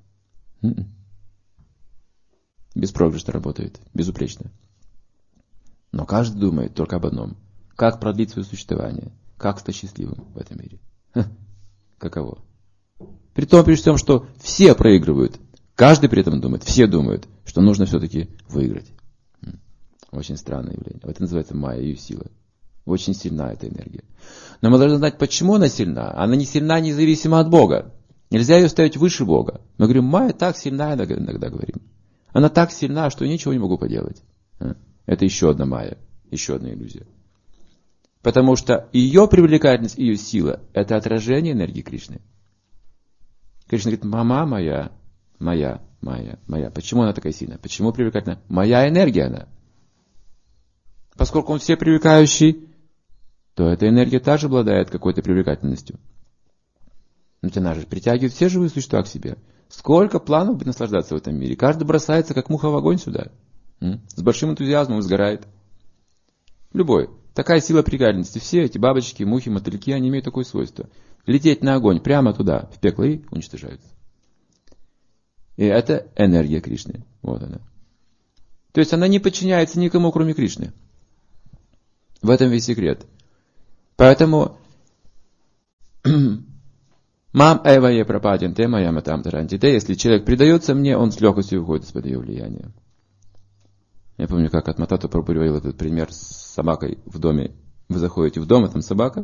Беспроигрышно работает, безупречно. Но каждый думает только об одном. Как продлить свое существование? Как стать счастливым в этом мире? Каково? При всем, что все проигрывают. Каждый при этом думает, все думают, что нужно все-таки выиграть. Очень странное явление. Это называется майя, ее сила. Очень сильна эта энергия. Но мы должны знать, почему она сильна. Она не сильна независимо от Бога. Нельзя ее ставить выше Бога. Мы говорим, майя так сильна, иногда говорим. Она так сильна, что я ничего не могу поделать. Это еще одна майя, еще одна иллюзия. Потому что ее привлекательность, ее сила – это отражение энергии Кришны. Кришна говорит, мама моя, моя. Почему она такая сильная? Почему привлекательна? Моя энергия она. Поскольку он все привлекающий, то эта энергия также обладает какой-то привлекательностью. Ведь она же притягивает все живые существа к себе. Сколько планов будет наслаждаться в этом мире. Каждый бросается, как муха в огонь сюда. С большим энтузиазмом сгорает. Любой. Такая сила привлекательности. Все эти бабочки, мухи, мотыльки, они имеют такое свойство. Лететь на огонь прямо туда, в пекло, и уничтожаются. И это энергия Кришны. Вот она. То есть она не подчиняется никому, кроме Кришны. В этом весь секрет. Поэтому мам эва е пропаден те моя матам тарантите. Если человек предается мне, он с легкостью выходит из-под ее влияния. Я помню, как от Матата Прабху приводил этот пример с собакой в доме. Вы заходите в дом, а там собака.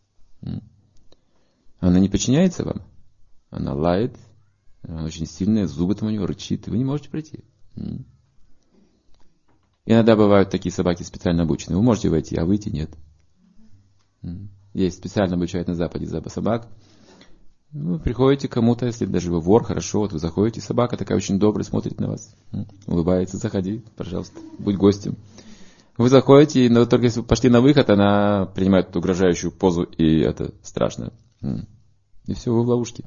Она не подчиняется вам. Она лает. Она очень сильная, зубы там у нее рычит. И вы не можете пройти. Иногда бывают такие собаки специально обученные. Вы можете войти, а выйти нет. Есть специально обучают на Западе собак. Вы приходите к кому-то, если даже вы вор, хорошо, вот вы заходите, собака такая очень добрая, смотрит на вас, улыбается, заходи, пожалуйста, будь гостем. Вы заходите, но только если вы пошли на выход, она принимает эту угрожающую позу, и это страшно. И все, вы в ловушке.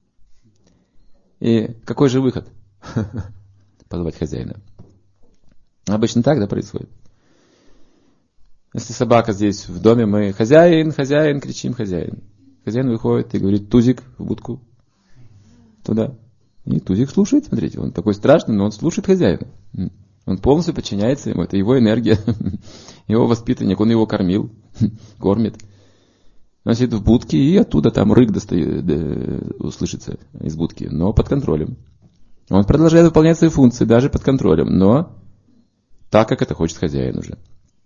И какой же выход? Позвать хозяина. Обычно так, да, происходит. Если собака здесь в доме, мы хозяин, хозяин, кричим хозяин. Хозяин выходит и говорит: Тузик в будку. Туда. И Тузик слушает, смотрите, он такой страшный, но он слушает хозяина. Он полностью подчиняется ему, это его энергия, его воспитанник, он его кормил, кормит. Он сидит в будке, и оттуда там рык услышится из будки, но под контролем. Он продолжает выполнять свои функции, даже под контролем, но так, как это хочет хозяин уже.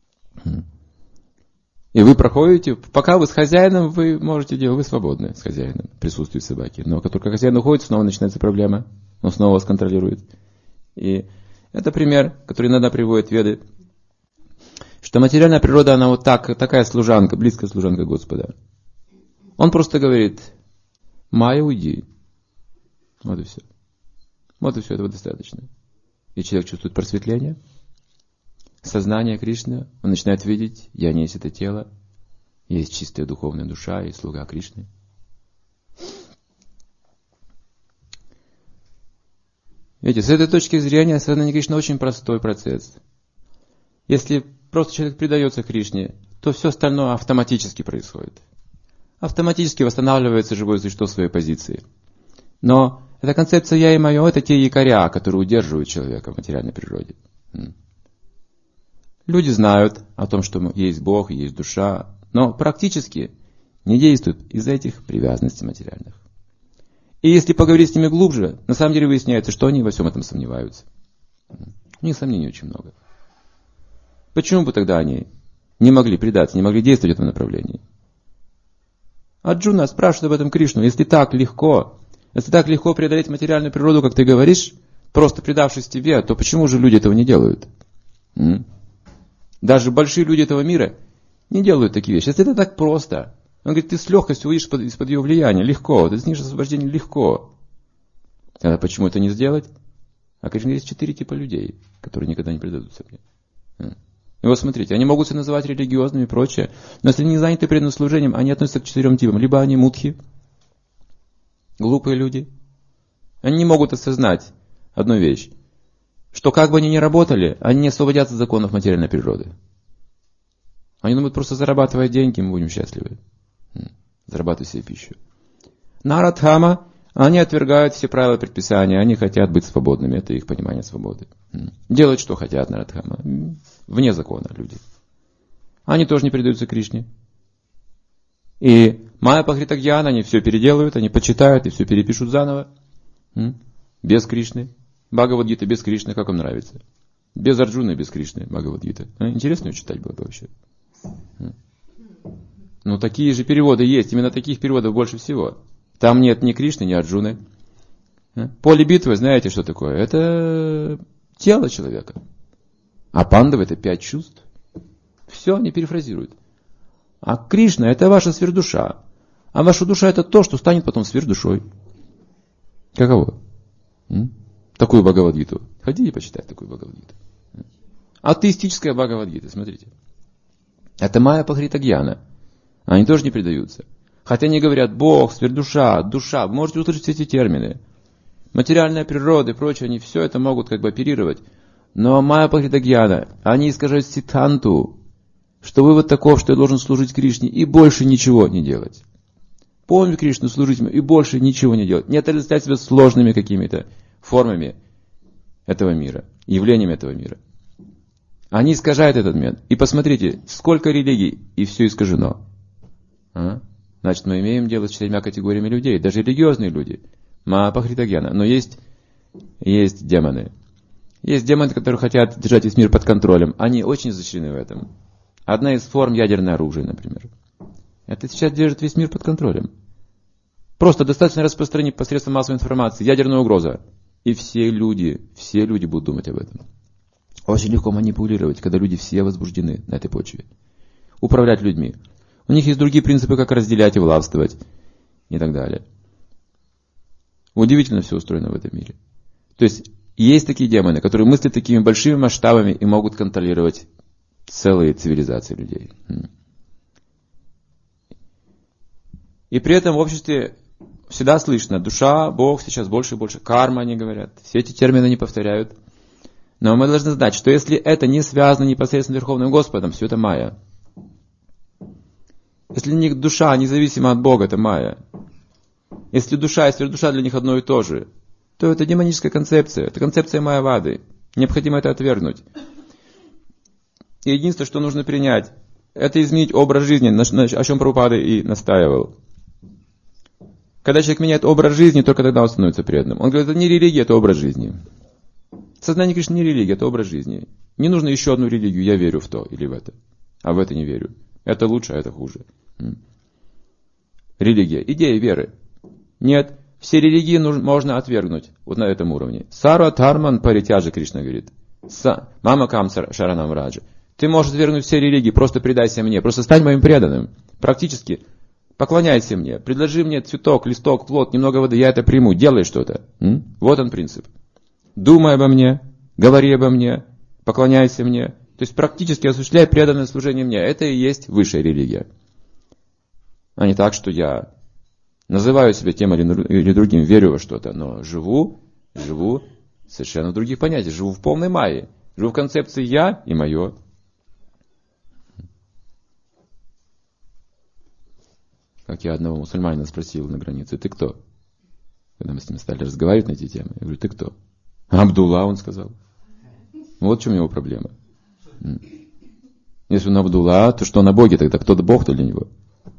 И вы проходите, пока вы с хозяином, вы можете делать, вы свободны с хозяином в присутствии собаки. Но как только хозяин уходит, снова начинается проблема, он снова вас контролирует. И это пример, который иногда приводит веды, что материальная природа, она вот такая служанка, близкая служанка Господа. Он просто говорит: Майя, уйди. Вот и все. Вот и все, этого достаточно. И человек чувствует просветление. Сознание Кришны, он начинает видеть: я не есть это тело, есть чистая духовная душа, есть слуга Кришны. Видите, с этой точки зрения сознание Кришны очень простой процесс. Если просто человек предается Кришне, то все остальное автоматически происходит. Автоматически восстанавливается живое существо в своей позиции. Но эта концепция «я и мое» — это те якоря, которые удерживают человека в материальной природе. Люди знают о том, что есть Бог, есть душа, но практически не действуют из-за этих привязанностей материальных. И если поговорить с ними глубже, на самом деле выясняется, что они во всем этом сомневаются. У них сомнений очень много. Почему бы тогда они не могли предаться, не могли действовать в этом направлении? Арджуна спрашивает об этом Кришну: если так легко преодолеть материальную природу, как ты говоришь, просто предавшись тебе, то почему же люди этого не делают? Даже большие люди этого мира не делают такие вещи. Если это так просто, он говорит, ты с легкостью выйдешь из-под ее влияния, легко, ты снижешь освобождение легко. Тогда почему это не сделать? А Кришна говорит, 4 типа людей, которые никогда не предадутся мне. И вот смотрите, они могут себя называть религиозными и прочее, но если они не заняты преданным служением, они относятся к 4 типам. Либо они мудхи, глупые люди. Они не могут осознать одну вещь, что как бы они ни работали, они не освободятся от законов материальной природы. Они думают, просто зарабатывая деньги, мы будем счастливы. Зарабатывать себе пищу. Нарадхама, они отвергают все правила и предписания, они хотят быть свободными, это их понимание свободы. Делать, что хотят, Нарадхама. Вне закона люди. Они тоже не предаются Кришне. И Майя Пахритагьяна, они все переделают, они почитают и все перепишут заново. Без Кришны. Бхагавад-гита без Кришны, как вам нравится? Без Арджуны, без Кришны, Бхагавад-гита. Интересно ее читать было бы вообще. Ну, такие же переводы есть. Именно таких переводов больше всего. Там нет ни Кришны, ни Арджуны. Поле битвы, знаете, что такое? Это тело человека. А пандавы — это 5 чувств. Все они перефразируют. А Кришна — это ваша сверхдуша. А ваша душа — это то, что станет потом сверхдушой. Каково? Такую Бхагавад-гиту. Ходите почитать такую Бхагавад-гиту. Атеистическая Бхагавад-гита, смотрите. Это Майя Пахритагьяна. Они тоже не предаются. Хотя они говорят Бог, сверхдуша, душа. Вы можете услышать все эти термины. Материальная природа и прочее, они все это могут как бы оперировать. Но Майя Пахритагьяна, они искажают ситханту, что вывод таков, что я должен служить Кришне и больше ничего не делать. Помнить Кришну, служить ему и больше ничего не делать. Не отождествлять себя сложными какими-то формами этого мира, явлениями этого мира. Они искажают этот мир. И посмотрите, сколько религий, и все искажено. Значит, мы имеем дело с 4 категориями людей, даже религиозные люди. Маапахритагьяна. Но есть демоны. Есть демоны, которые хотят держать весь мир под контролем. Они очень изощрены в этом. Одна из форм — ядерное оружие, например. Это сейчас держит весь мир под контролем. Просто достаточно распространить посредством массовой информации ядерная угроза. И все люди будут думать об этом. Очень легко манипулировать, когда люди все возбуждены на этой почве. Управлять людьми. У них есть другие принципы, как разделять и властвовать. И так далее. Удивительно все устроено в этом мире. То есть такие демоны, которые мыслят такими большими масштабами и могут контролировать целые цивилизации людей. И при этом в обществе всегда слышно: душа, Бог, сейчас больше и больше, карма, они говорят. Все эти термины не повторяют. Но мы должны знать, что если это не связано непосредственно с Верховным Господом, все это майя. Если для них душа независима от Бога, это майя. Если душа для них одно и то же, то это демоническая концепция. Это концепция майявады. Необходимо это отвергнуть. И единственное, что нужно принять, это изменить образ жизни, о чем Прабхупада и настаивал. Когда человек меняет образ жизни, только тогда он становится преданным. Он говорит: это не религия, это образ жизни. Сознание Кришны не религия, это образ жизни. Не нужно еще одну религию, я верю в то или в это, а в это не верю. Это лучше, а это хуже. Религия, идея веры. Нет, все религии можно отвергнуть вот на этом уровне. Сарва Дхарман Паритяжа, Кришна говорит. Мама Камсар Шаранам Раджа. Ты можешь отвергнуть все религии, просто предайся мне, просто стань моим преданным. Практически поклоняйся мне, предложи мне цветок, листок, плод, немного воды, я это приму, делай что-то. Вот он принцип. Думай обо мне, говори обо мне, поклоняйся мне. То есть практически осуществляй преданное служение мне. Это и есть высшая религия. А не так, что я называю себя тем или другим, верю во что-то, но живу совершенно в других понятиях. Живу в полной майе. Живу в концепции «я» и «моё». Как я одного мусульманина спросил на границе: ты кто? Когда мы с ним стали разговаривать на эти темы, я говорю: ты кто? Абдулла, он сказал. Вот в чем его проблема. Если он Абдулла, то что он о Боге тогда? Кто-то Бог-то для него?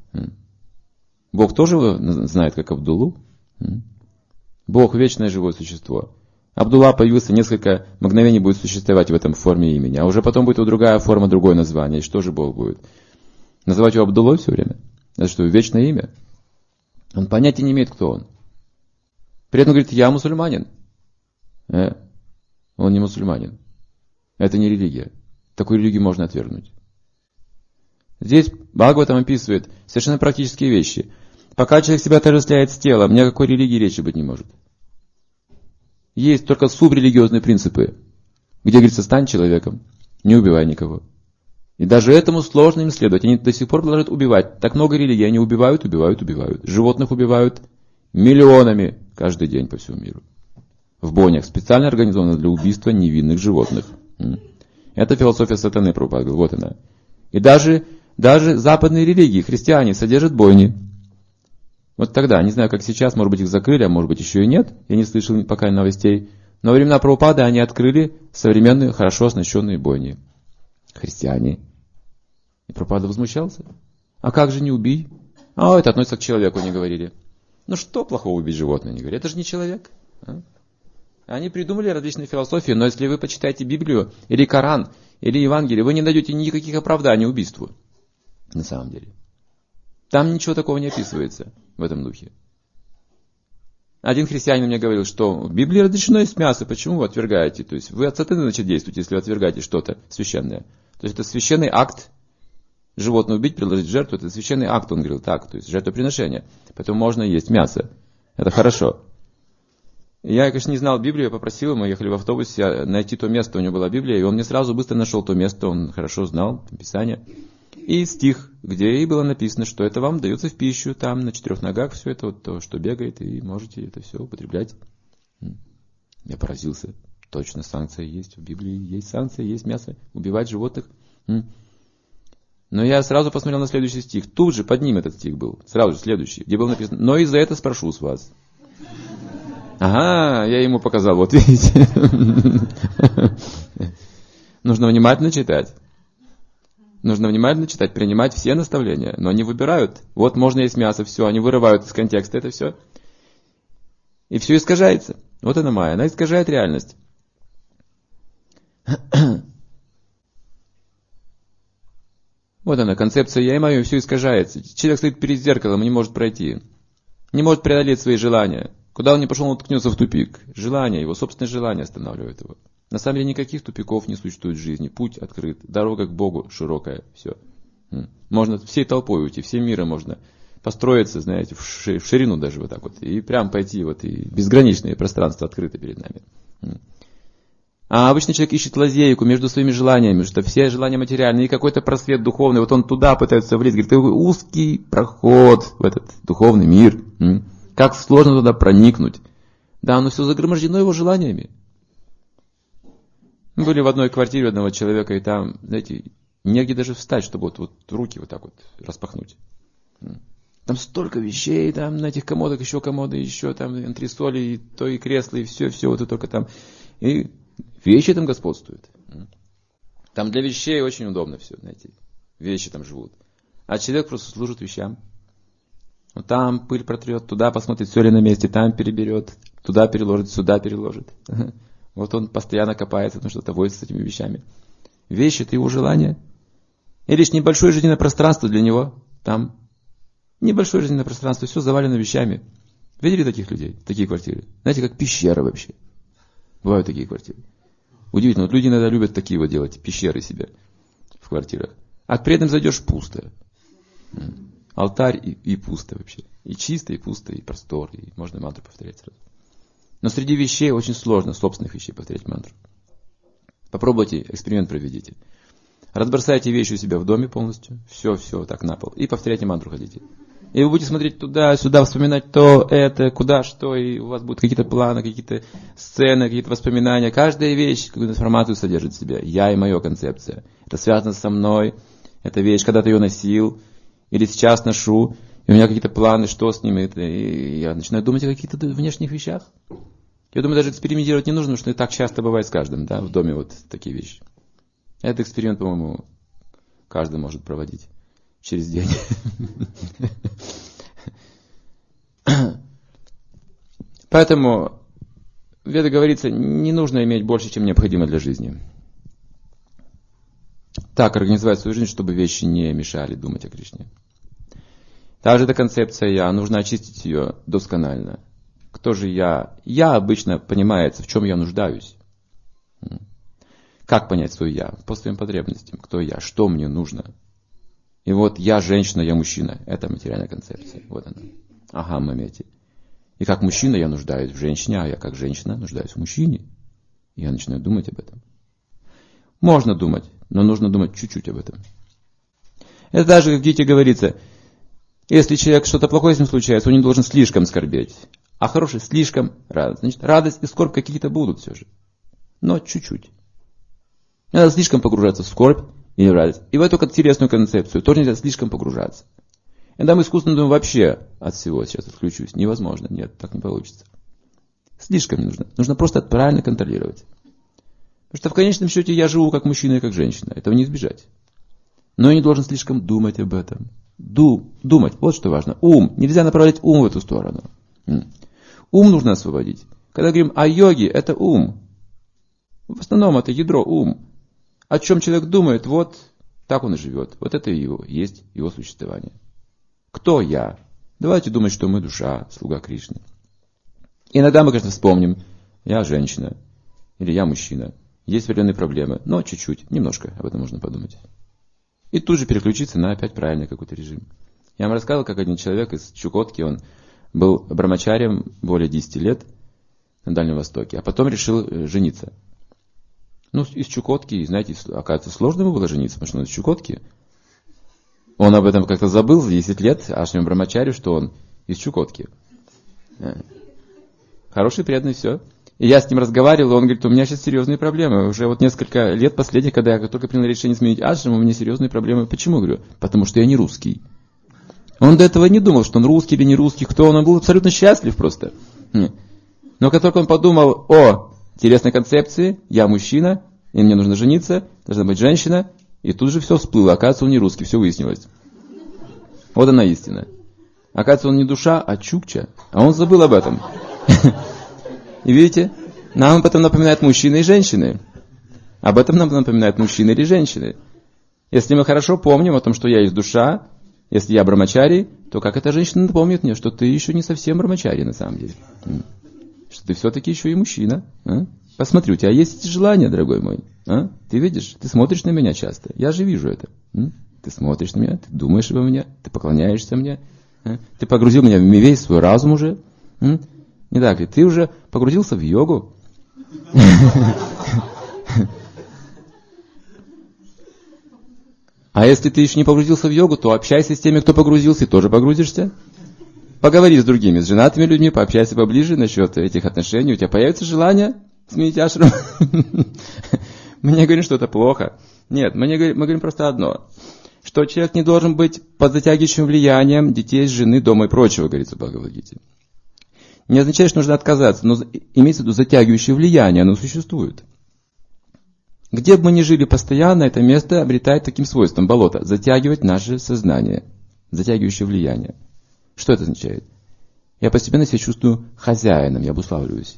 Бог тоже его знает как Абдуллу? Бог — вечное живое существо. Абдулла появился, несколько мгновений будет существовать в этом форме имени, а уже потом будет его другая форма, другое название. И что же Бог будет? Называть его Абдуллой все время? Это что, вечное имя? Он понятия не имеет, кто он. При этом говорит: я мусульманин. Он не мусульманин. Это не религия. Такую религию можно отвергнуть. Здесь Бхагаватам описывает совершенно практические вещи. Пока человек себя отождествляет с телом, ни о какой религии речи быть не может. Есть только субрелигиозные принципы, где говорится: стань человеком, не убивай никого. И даже этому сложно им следовать. Они до сих пор продолжают убивать. Так много религий. Они убивают. Животных убивают миллионами каждый день по всему миру. В бойнях, специально организованных для убийства невинных животных. Это философия сатаны, Прабхупада говорит. Вот она. И даже западные религии, христиане, содержат бойни. Вот тогда, не знаю, как сейчас, может быть, их закрыли, а может быть, еще и нет. Я не слышал пока новостей. Но во времена Прабхупады они открыли современные, хорошо оснащенные бойни. Христиане. И Прабхупада возмущался. А как же не убий? Это относится к человеку, они говорили. Ну что плохого убить животное, они говорили. Это же не человек. Они придумали различные философии, но если вы почитаете Библию, или Коран, или Евангелие, вы не найдете никаких оправданий убийству. На самом деле. Там ничего такого не описывается в этом духе. Один христианин мне говорил, что в Библии разрешено есть мясо, почему вы отвергаете? То есть вы от сатаны, значит, действуете, если вы отвергаете что-то священное. То есть это священный акт. Животное убить, предложить жертву, это священный акт, он говорил так, то есть жертвоприношение. Поэтому можно есть мясо. Это хорошо. Я, конечно, не знал Библию, я попросил, мы ехали в автобусе найти то место, у него была Библия, и он мне сразу быстро нашел то место, он хорошо знал Писание. И стих, где и было написано, что это вам дается в пищу, там на 4 ногах все это, вот то, что бегает, и можете это все употреблять. Я поразился. Точно, санкция есть, в Библии есть санкция, есть мясо, убивать животных. Но я сразу посмотрел на следующий стих, тут же под ним этот стих был, сразу же следующий, где было написано: но и за это спрошу с вас. Ага, я ему показал, вот видите. Нужно внимательно читать. Нужно внимательно читать, принимать все наставления, но они выбирают. Вот можно есть мясо, все, они вырывают из контекста это все. И все искажается. Вот она майя, она искажает реальность. Вот она, концепция я и майя, все искажается. Человек стоит перед зеркалом и не может пройти. Не может преодолеть свои желания. Куда он ни пошел, он уткнется в тупик. Желание, его собственное желание останавливает его. На самом деле никаких тупиков не существует в жизни. Путь открыт, дорога к Богу широкая, все. Можно всей толпой уйти, всем миром можно построиться, знаете, в ширину даже вот так вот. И прям пойти, вот, и безграничное пространство открыто перед нами. А обычный человек ищет лазейку между своими желаниями, что все желания материальные, и какой-то просвет духовный, вот он туда пытается влезть, говорит, такой узкий проход в этот духовный мир. Как сложно туда проникнуть. Да, оно все загромождено его желаниями. Мы были в одной квартире одного человека, и там, знаете, негде даже встать, чтобы вот руки вот так вот распахнуть. Там столько вещей, там на этих комодах еще комоды, еще там антресоли, и то и кресло, и все вот и только там. И вещи там господствуют. Там для вещей очень удобно все, знаете. Вещи там живут. А человек просто служит вещам. Вот там пыль протрет, туда посмотрит, все ли на месте, там переберет, туда переложит, сюда переложит. Вот он постоянно копается, потому что что-то возится с этими вещами. Вещи — это его желание. И лишь небольшое жизненное пространство для него. Там небольшое жизненное пространство, все завалено вещами. Видели таких людей, такие квартиры? Знаете, как пещера вообще. Бывают такие квартиры. Удивительно, вот люди иногда любят такие вот делать, пещеры себе в квартирах. А при этом зайдешь — пусто. Алтарь и пусто вообще. И чисто, и пусто, и простор, и можно мантру повторять сразу. Но среди вещей очень сложно, собственных вещей, повторять мантру. Попробуйте, эксперимент проведите. Разбросайте вещи у себя в доме полностью, все так на пол, и повторяйте мантру хотите. И вы будете смотреть туда, сюда, вспоминать то, это, куда, что, и у вас будут какие-то планы, какие-то сцены, какие-то воспоминания. Каждая вещь какую-то информацию содержит в себе. Я и моя концепция. Это связано со мной, эта вещь, когда-то ее носил, или сейчас ношу, и у меня какие-то планы, что с ними, и я начинаю думать о каких-то внешних вещах. Я думаю, даже экспериментировать не нужно, потому что и так часто бывает с каждым, да, в доме вот такие вещи. Этот эксперимент, по-моему, каждый может проводить через день. Поэтому в Веде говорится, не нужно иметь больше, чем необходимо для жизни. Так организовать свою жизнь, чтобы вещи не мешали думать о Кришне. Также эта концепция «я», нужно очистить ее досконально. Кто же я? Я обычно понимается, в чем я нуждаюсь. Как понять свое «я»? По своим потребностям. Кто я? Что мне нужно? И вот я женщина, я мужчина. Это материальная концепция. Вот она. Ахам мамети. И как мужчина я нуждаюсь в женщине, а я как женщина нуждаюсь в мужчине. И я начинаю думать об этом. Можно думать, но нужно думать чуть-чуть об этом. Это даже, как в Гите говорится, если человек что-то плохое с ним случается, он не должен слишком скорбеть. А хороший слишком радость. Значит, радость и скорбь какие-то будут все же. Но чуть-чуть. Не надо слишком погружаться в скорбь или в радость. И в эту интересную концепцию тоже нельзя слишком погружаться. Иногда мы искусственно думаем, вообще от всего сейчас отключусь. Невозможно. Нет, так не получится. Слишком не нужно. Нужно просто правильно контролировать. Потому что в конечном счете я живу как мужчина и как женщина. Этого не избежать. Но я не должен слишком думать об этом. Думать. Вот что важно. Ум. Нельзя направлять ум в эту сторону. Ум нужно освободить. Когда говорим о йоге, это ум. В основном это ядро, ум. О чем человек думает, вот так он и живет. Вот это его, есть его существование. Кто я? Давайте думать, что мы душа, слуга Кришны. Иногда мы, конечно, вспомним, я женщина или я мужчина. Есть определенные проблемы, но чуть-чуть, немножко об этом можно подумать. И тут же переключиться на опять правильный какой-то режим. Я вам рассказывал, как один человек из Чукотки, он был брамачарием более 10 лет на Дальнем Востоке, а потом решил жениться. Ну, из Чукотки, знаете, оказывается, сложно ему было жениться, потому что он из Чукотки. Он об этом как-то забыл за 10 лет, аж не брамачарию, что он из Чукотки. Хороший, преданный, все. И я с ним разговаривал, он говорит, у меня сейчас серьезные проблемы. Уже вот несколько лет последних, когда я только принял решение сменить аджрам, у меня серьезные проблемы. Почему? Говорю, потому что я не русский. Он до этого не думал, что он русский или не русский, кто он был абсолютно счастлив просто. Но как только он подумал о интересной концепции, я мужчина, и мне нужно жениться, должна быть женщина, И тут же все всплыло. Оказывается, он не русский, все выяснилось. Вот она истина. Оказывается, он не душа, а чукча. А он забыл об этом. И видите, нам потом напоминают мужчины и женщины. Об этом нам напоминают мужчины или женщины. Если мы хорошо помним о том, что я есть душа, если я брамачари, то как эта женщина напомнит мне, что ты еще не совсем брамачари на самом деле. Что ты все-таки еще и мужчина. А? Посмотри, у тебя есть эти желания, дорогой мой. А? Ты видишь, ты смотришь на меня часто. Я же вижу это. Ты смотришь на меня, ты думаешь обо мне, ты поклоняешься мне. А? Ты погрузил меня в весь свой разум уже. Не так ли? Ты уже погрузился в йогу. А если ты еще не погрузился в йогу, то общайся с теми, кто погрузился, и тоже погрузишься. Поговори с другими, с женатыми людьми, пообщайся поближе насчет этих отношений. У тебя появится желание сменить ашрам? Мы не говорим, что это плохо. Нет, мы говорим просто одно. Что человек не должен быть под затягивающим влиянием детей, жены, дома и прочего, говорится в Бхагавад-гите. Не означает, что нужно отказаться, но имеется в виду затягивающее влияние, оно существует. Где бы мы ни жили постоянно, это место обретает таким свойством, болото, затягивать наше сознание, затягивающее влияние. Что это означает? Я постепенно себя чувствую хозяином, я обуславливаюсь.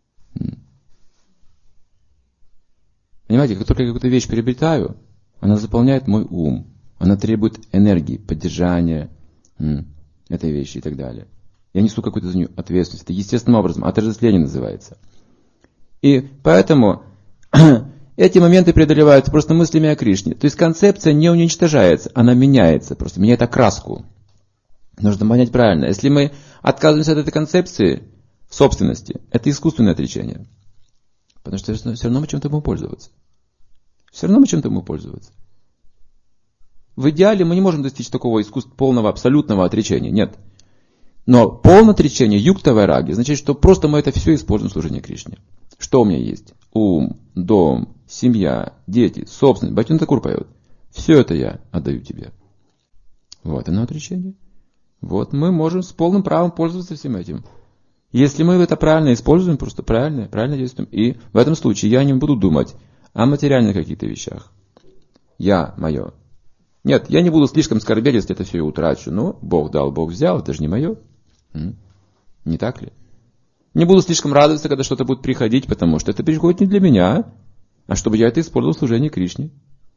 Понимаете, как только я какую-то вещь приобретаю, она заполняет мой ум, она требует энергии, поддержания этой вещи и так далее. Я несу какую-то за нее ответственность. Это естественным образом, отождествление называется. И поэтому эти моменты преодолеваются просто мыслями о Кришне. То есть концепция не уничтожается, она меняется, просто меняет окраску. Нужно понять правильно. Если мы отказываемся от этой концепции собственности, это искусственное отречение. Потому что все равно мы чем-то будем пользоваться. Все равно мы чем-то будем пользоваться. В идеале мы не можем достичь такого полного, абсолютного отречения. Нет. Но полное отречение, юкта вайраги, значит, что просто мы это все используем в служении Кришне. Что у меня есть? Ум, дом, семья, дети, собственность. Бхактивинода Тхакур поет. Все это я отдаю тебе. Вот оно отречение. Вот мы можем с полным правом пользоваться всем этим. Если мы это правильно используем, просто правильно действуем. И в этом случае я не буду думать о материальных каких-то вещах. Я, мое. Нет, я не буду слишком скорбеть, если это все я утрачу. Но Бог дал, Бог взял, это же не мое. Не так ли? Не буду слишком радоваться, когда что-то будет приходить, потому что это приходит не для меня, а чтобы я это использовал в служении Кришне.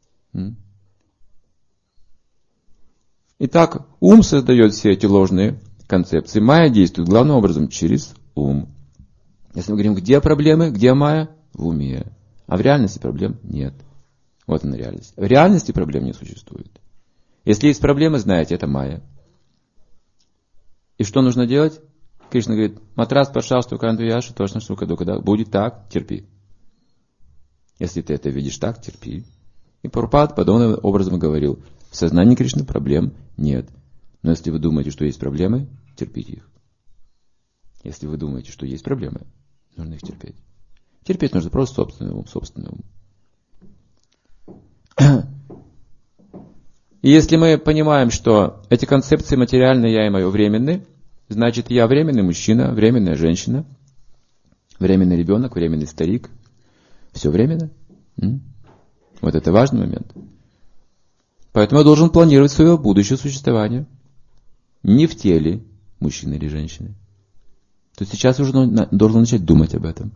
Итак, ум создает все эти ложные концепции. Майя действует главным образом через ум. Если мы говорим, где проблемы, где майя? В уме. А в реальности проблем нет. Вот она реальность. В реальности проблем не существует. Если есть проблемы, знаете, это майя. И что нужно делать? Кришна говорит, матрас, пожалуйста, кантуяши, точно штука, когда будет так, терпи. Если ты это видишь так, терпи. И Прабхупада подобным образом говорил, в сознании Кришны проблем нет. Но если вы думаете, что есть проблемы, терпите их. Если вы думаете, что есть проблемы, нужно их терпеть. Терпеть нужно просто собственный ум. И если мы понимаем, что эти концепции материальное я и мое временны, значит я временный мужчина, временная женщина, временный ребенок, временный старик. Все временно. Вот это важный момент. Поэтому я должен планировать свое будущее существование не в теле мужчины или женщины. То есть сейчас уже должен начать думать об этом.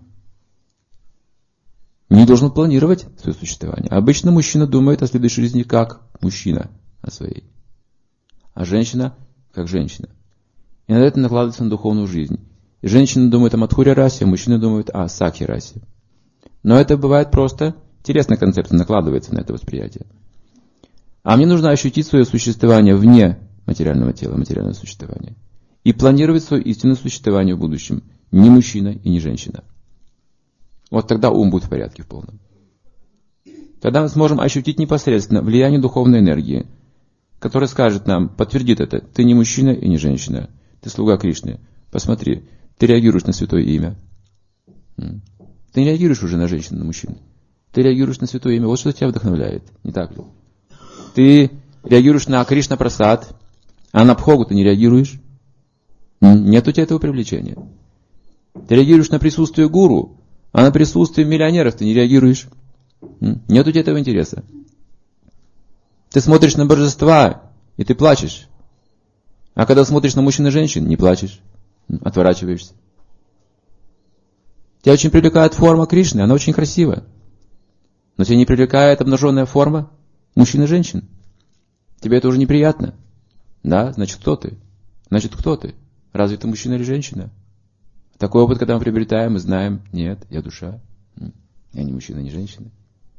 Не должен планировать свое существование. Обычно мужчина думает о следующей жизни как мужчина о своей. А женщина как женщина. И на это накладывается на духовную жизнь. И женщина думает о Мадхуре расе, а мужчина думает о Сакхи расе. Но это бывает просто интересная концепция, накладывается на это восприятие. А мне нужно ощутить свое существование вне материального тела, материального существования. И планировать свое истинное существование в будущем. Не мужчина и не женщина. Вот тогда ум будет в порядке в полном. Тогда мы сможем ощутить непосредственно влияние духовной энергии, которая скажет нам, подтвердит это, ты не мужчина и не женщина, ты слуга Кришны. Посмотри, ты реагируешь на святое имя. Ты не реагируешь уже на женщину, на мужчину. Ты реагируешь на святое имя. Вот что тебя вдохновляет, не так ли? Ты реагируешь на Кришна Прасад, а на Бхогу ты не реагируешь. Нет у тебя этого привлечения. Ты реагируешь на присутствие гуру, а на присутствие миллионеров ты не реагируешь. Нет у тебя этого интереса. Ты смотришь на божества, и ты плачешь. А когда смотришь на мужчин и женщин, не плачешь, отворачиваешься. Тебя очень привлекает форма Кришны, она очень красивая. Но тебя не привлекает обнаженная форма мужчин и женщин. Тебе это уже неприятно. Да? Значит, кто ты? Значит, кто ты? Разве ты мужчина или женщина? Такой опыт, когда мы приобретаем, мы знаем, нет, я душа. Я не мужчина, не женщина.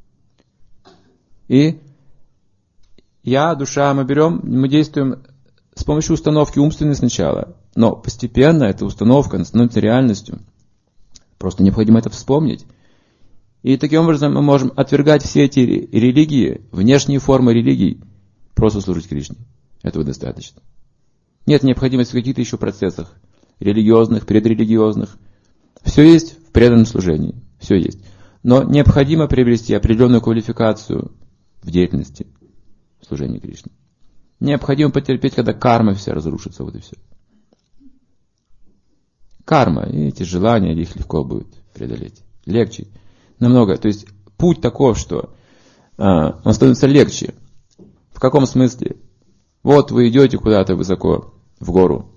И я, душа, мы действуем с помощью установки умственной сначала. Но постепенно эта установка становится реальностью. Просто необходимо это вспомнить. И таким образом мы можем отвергать все эти религии, внешние формы религий, просто служить Кришне. Этого достаточно. Нет необходимости в каких-то еще процессах, религиозных, предрелигиозных. Все есть в преданном служении. Все есть. Но необходимо приобрести определенную квалификацию в деятельности служения Кришне. Необходимо потерпеть, когда карма вся разрушится. Вот и все. Карма и эти желания, их легко будет преодолеть. Легче. Намного. То есть путь таков, что он становится легче. В каком смысле? Вот вы идете куда-то высоко, в гору.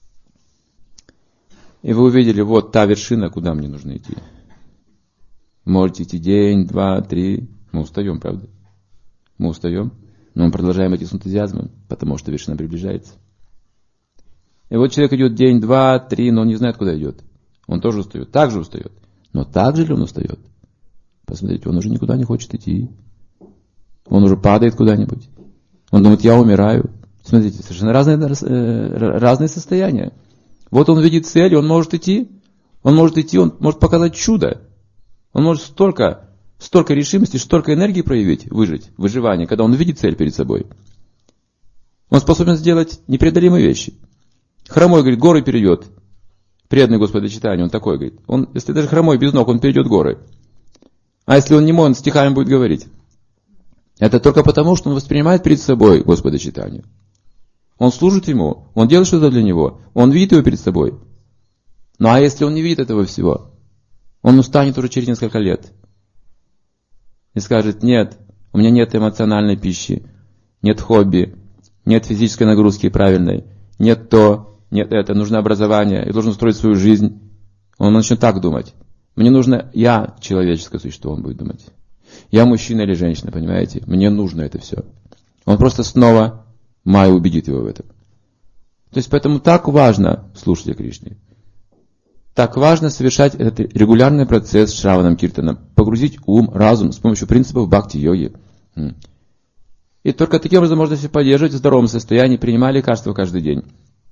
И вы увидели, вот та вершина, куда мне нужно идти. Можете идти день, два, три. Мы устаем, правда? Мы устаем. Но мы продолжаем идти с энтузиазмом, потому что вершина приближается. И вот человек идет день, два, три, но он не знает, куда идет. Он тоже устает. Так же устает. Но так же ли он устает? Посмотрите, он уже никуда не хочет идти. Он уже падает куда-нибудь. Он думает, я умираю. Смотрите, совершенно разные состояния. Вот он видит цель, и он может идти. Он может показать чудо. Он может столько решимости, столько энергии проявить, выживание, когда он видит цель перед собой. Он способен сделать непреодолимые вещи. Хромой, говорит, горы перейдет. Преданный Господу читанию, он такой, говорит. Если даже хромой, без ног, он перейдет горы. А если он немой, он стихами будет говорить. Это только потому, что он воспринимает перед собой Господа читанию. Он служит ему, он делает что-то для него, он видит его перед собой. Ну а если он не видит этого всего, он устанет уже через несколько лет. И скажет, нет, у меня нет эмоциональной пищи, нет хобби, нет физической нагрузки правильной, нет то, нет это, нужно образование, я должен устроить свою жизнь. Он начнет так думать. Мне нужно, я человеческое существо, он будет думать. Я мужчина или женщина, понимаете? Мне нужно это все. Он просто снова Майя убедит его в этом. То есть поэтому так важно слушать о Кришне. Так важно совершать этот регулярный процесс Шраванам Киртаном, погрузить ум, разум с помощью принципов бхакти-йоги. И только таким образом можно себя поддерживать в здоровом состоянии, принимая лекарства каждый день.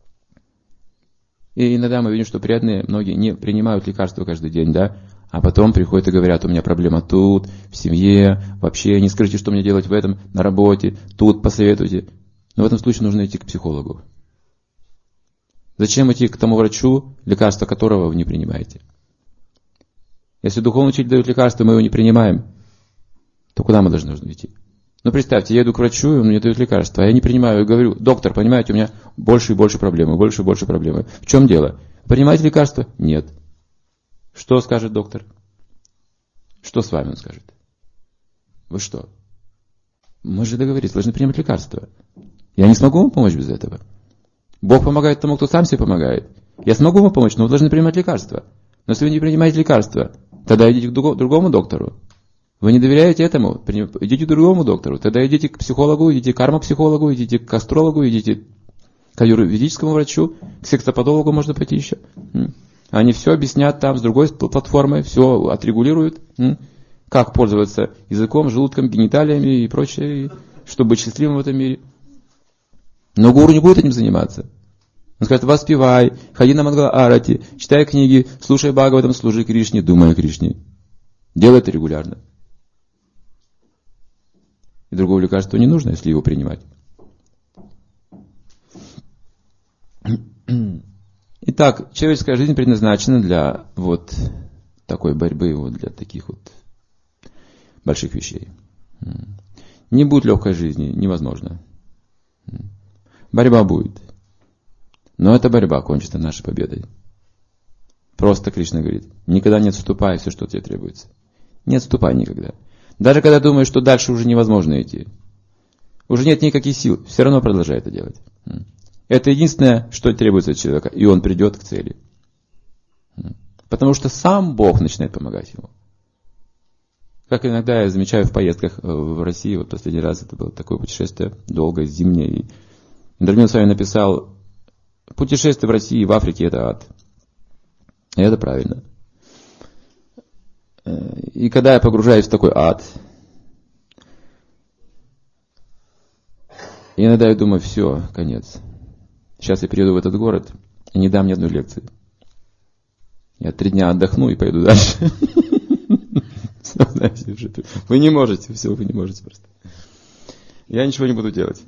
И иногда мы видим, что преданные, многие не принимают лекарства каждый день, да, а потом приходят и говорят, у меня проблема тут, в семье, вообще, не скажите, что мне делать в этом, на работе, тут посоветуйте. Но в этом случае нужно идти к психологу. Зачем идти к тому врачу, лекарство которого вы не принимаете? Если духовный учитель дает лекарство, мы его не принимаем, то куда мы должны идти? Ну, представьте, я иду к врачу, и он мне дает лекарство, а я не принимаю, и говорю, доктор, понимаете, у меня больше и больше проблемы, больше и больше проблемы. В чем дело? Принимаете лекарство? Нет. Что скажет доктор? Что с вами он скажет? Вы что? Мы же договорились, должны принимать лекарства. Я не смогу вам помочь без этого. Бог помогает тому, кто сам себе помогает. Я смогу вам помочь, но вы должны принимать лекарства. Но если вы не принимаете лекарства, тогда идите к другому доктору. Вы не доверяете этому, идите к другому доктору. Тогда идите к психологу, идите к кармапсихологу, идите к астрологу, идите к аюрведическому врачу, к сексопатологу можно пойти еще. Они все объяснят там с другой платформы, все отрегулируют, как пользоваться языком, желудком, гениталиями и прочее, чтобы быть счастливым в этом мире. Но гуру не будет этим заниматься. Он скажет, воспевай, ходи на Мангала-арати, читай книги, слушай Бхагаватам, служи Кришне, думай о Кришне. Делай это регулярно. И другого лекарства не нужно, если его принимать. Итак, человеческая жизнь предназначена для вот такой борьбы, вот для таких вот больших вещей. Не будет легкой жизни, невозможно. Борьба будет. Но эта борьба кончится нашей победой. Просто Кришна говорит, никогда не отступай все, что тебе требуется. Не отступай никогда. Даже когда думаешь, что дальше уже невозможно идти. Уже нет никаких сил, все равно продолжай это делать. Это единственное, что требуется от человека, и он придет к цели. Потому что сам Бог начинает помогать ему. Как иногда я замечаю в поездках в России, вот последний раз это было такое путешествие, долгое, зимнее, и Дармин с вами написал, путешествие в России, в Африке это ад. И это правильно. И когда я погружаюсь в такой ад, иногда я думаю, все, конец. Сейчас я приеду в этот город и не дам ни одной лекции. Я 3 дня отдохну и пойду дальше. Вы не можете, все, вы не можете просто. Я ничего не буду делать.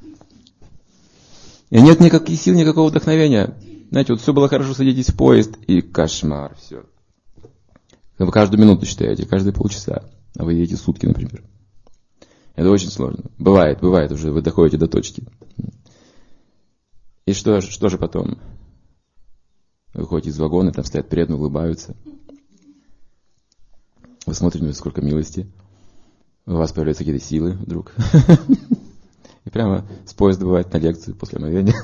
И нет никаких сил, никакого вдохновения. Знаете, вот все было хорошо, садитесь в поезд, и кошмар, все. Вы каждую минуту считаете, каждые полчаса. А вы едете сутки, например. Это очень сложно. Бывает уже, вы доходите до точки. И что же потом? Вы выходите из вагона, там стоят преданные, улыбаются. Вы смотрите, сколько милости. У вас появляются какие-то силы вдруг. И прямо с поезда бывает на лекцию после омовения.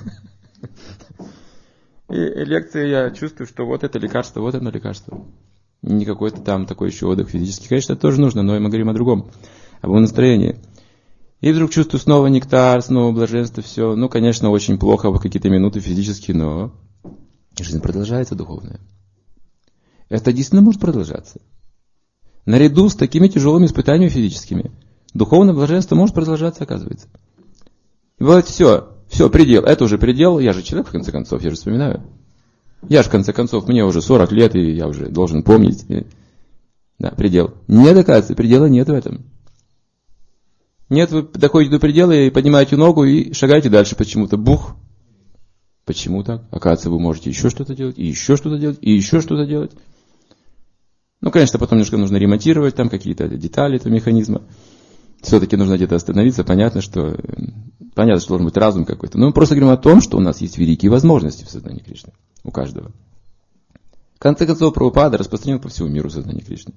И лекции я чувствую, что вот это лекарство, вот оно лекарство. Не какой-то там такой еще отдых физический. Конечно, это тоже нужно, но мы говорим о другом. Об настроении. И вдруг чувствую снова нектар, снова блаженство, все. Ну, конечно, очень плохо в какие-то минуты физически, но жизнь продолжается духовная. Это действительно может продолжаться. Наряду с такими тяжелыми испытаниями физическими, духовное блаженство может продолжаться, оказывается. И бывает все, предел, это уже предел, я же человек, в конце концов, я же вспоминаю. Я же, в конце концов, мне уже 40 лет, и я уже должен помнить. Да, предел. Нет, оказывается, предела нет в этом. Нет, вы доходите до предела и поднимаете ногу и шагаете дальше почему-то. Бух. Почему так? Оказывается, вы можете еще что-то делать, и еще что-то делать, и еще что-то делать. Ну, конечно, потом немножко нужно ремонтировать там какие-то детали этого механизма. Все-таки нужно где-то остановиться. Понятно, что должен быть разум какой-то. Но мы просто говорим о том, что у нас есть великие возможности в сознании Кришны. У каждого. В конце концов, Прабхупада распространил по всему миру сознание Кришны.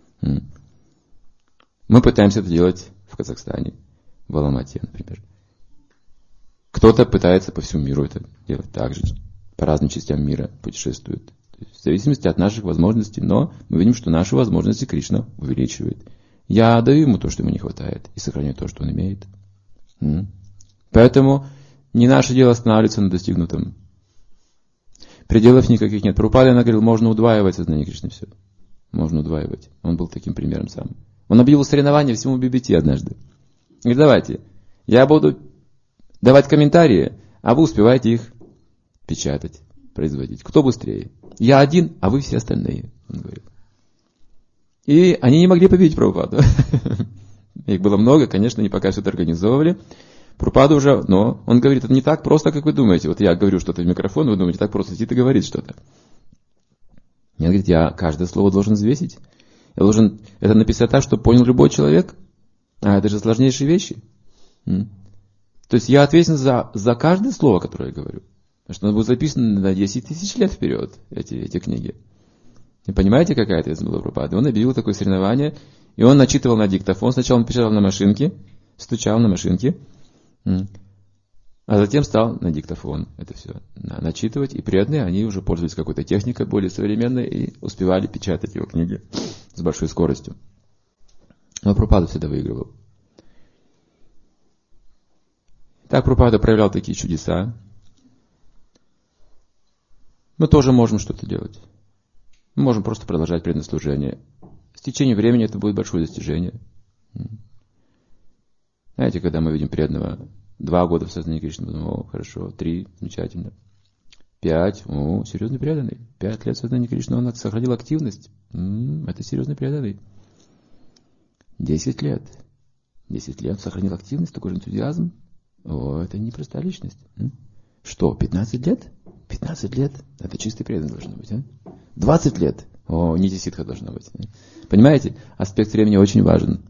Мы пытаемся это делать в Казахстане, в Алмате, например. Кто-то пытается по всему миру это делать так же. По разным частям мира путешествует. В зависимости от наших возможностей, но мы видим, что наши возможности Кришна увеличивает. Я даю ему то, что ему не хватает, и сохраняю то, что он имеет. Поэтому не наше дело останавливаться на достигнутом. Пределов никаких нет. Прабхупада говорил, можно удваивать сознание Кришны все. Можно удваивать. Он был таким примером сам. Он объявил соревнования всему BBT однажды. Говорит, давайте, я буду давать комментарии, а вы успеваете их печатать, производить. Кто быстрее? Я один, а вы все остальные, он говорил. И они не могли победить Прабхупаду. Их было много, конечно, они пока все это организовывали. Прабхупада уже, но он говорит, это не так просто, как вы думаете. Вот я говорю что-то в микрофон, вы думаете, так просто сидит и говорит что-то. Он говорит, я каждое слово должен взвесить. Я должен это написать так, чтобы понял любой человек. А это же сложнейшие вещи. То есть я ответственен за каждое слово, которое я говорю. Потому что оно будет записано на 10 тысяч лет вперед, эти книги. И понимаете, какая ответственность была Прабхупады? Он объявил такое соревнование, и он начитывал на диктофон. Сначала он печатал на машинке, стучал на машинке, а затем стал на диктофон это все начитывать. И преданные, они уже пользовались какой-то техникой более современной и успевали печатать его книги с большой скоростью. Но Прабхупада всегда выигрывал. Так Прабхупада проявлял такие чудеса. Мы тоже можем что-то делать. Мы можем просто продолжать преданное служение. С течением времени это будет большое достижение. Знаете, когда мы видим преданного 2 года в сознании Кришны, мы думаем, хорошо, 3, замечательно. 5, серьезный преданный. 5 лет в сознании Кришны, он сохранил активность. Это серьезный преданный. 10 лет. 10 лет сохранил активность, такой же энтузиазм. Это непростая личность. Что, 15 лет? 15 лет? Это чистый преданный должно быть. 20 лет? Нити ситха должно быть. Понимаете? Аспект времени очень важен.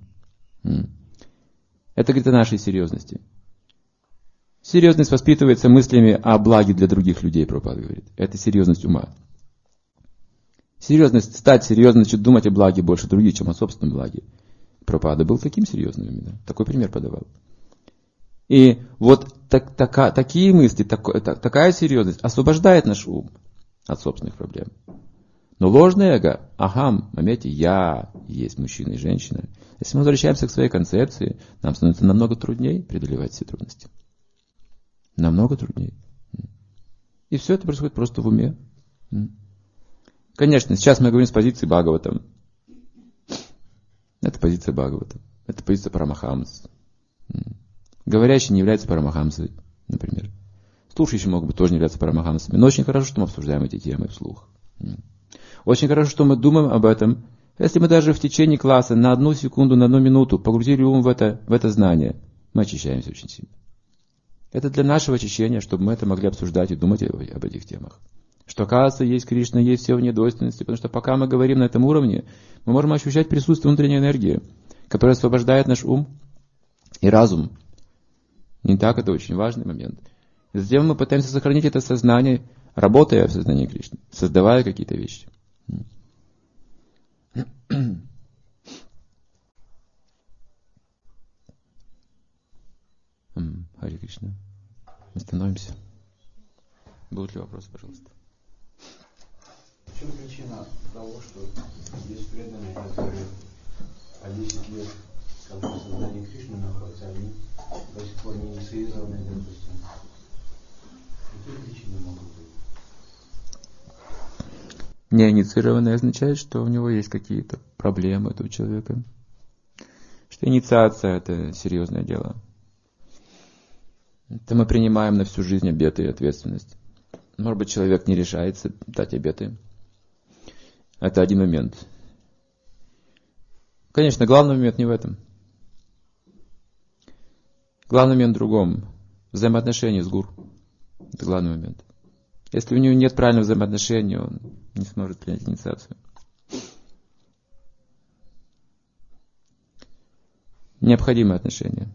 Это говорит о нашей серьезности. Серьезность воспитывается мыслями о благе для других людей, Прабхупада говорит. Это серьезность ума. Серьезность, стать серьезным, значит думать о благе больше других, чем о собственном благе. Прабхупада был таким серьезным именно. Такой пример подавал. И вот такие мысли, такая серьезность освобождает наш ум от собственных проблем. Но ложное эго, ахам, поймите, я есть мужчина и женщина. Если мы возвращаемся к своей концепции, нам становится намного труднее преодолевать все трудности. Намного труднее. И все это происходит просто в уме. Конечно, сейчас мы говорим с позиции Бхагаватам. Это позиция Бхагаватам. Это позиция Парамахамс. Говорящий не является Парамахамсой, например. Слушающие могут быть тоже не являться Парамахамсами. Но очень хорошо, что мы обсуждаем эти темы вслух. Очень хорошо, что мы думаем об этом. Если мы даже в течение класса на 1 секунду, на 1 минуту погрузили ум в это знание, мы очищаемся очень сильно. Это для нашего очищения, чтобы мы это могли обсуждать и думать об этих темах. Что, оказывается, есть Кришна, есть все вне двойственности, потому что пока мы говорим на этом уровне, мы можем ощущать присутствие внутренней энергии, которая освобождает наш ум и разум. Не так, это очень важный момент. Затем мы пытаемся сохранить это сознание, работая в сознании Кришны, создавая какие-то вещи. Харе Кришна. Остановимся. Будут ли вопросы, пожалуйста? В чем причина того, что есть преданные, которые по 10 лет в сознании Кришны находятся, они до сих пор не инициированы, допустим? Какие причины могут быть? Неинициированный означает, что у него есть какие-то проблемы этого человека. Что инициация – это серьезное дело. Это мы принимаем на всю жизнь обеты и ответственность. Может быть, человек не решается дать обеты. Это один момент. Конечно, главный момент не в этом. Главный момент в другом. Взаимоотношения с гуру. Это главный момент. Если у него нет правильного взаимоотношения, он не сможет принять инициацию. Необходимые отношения.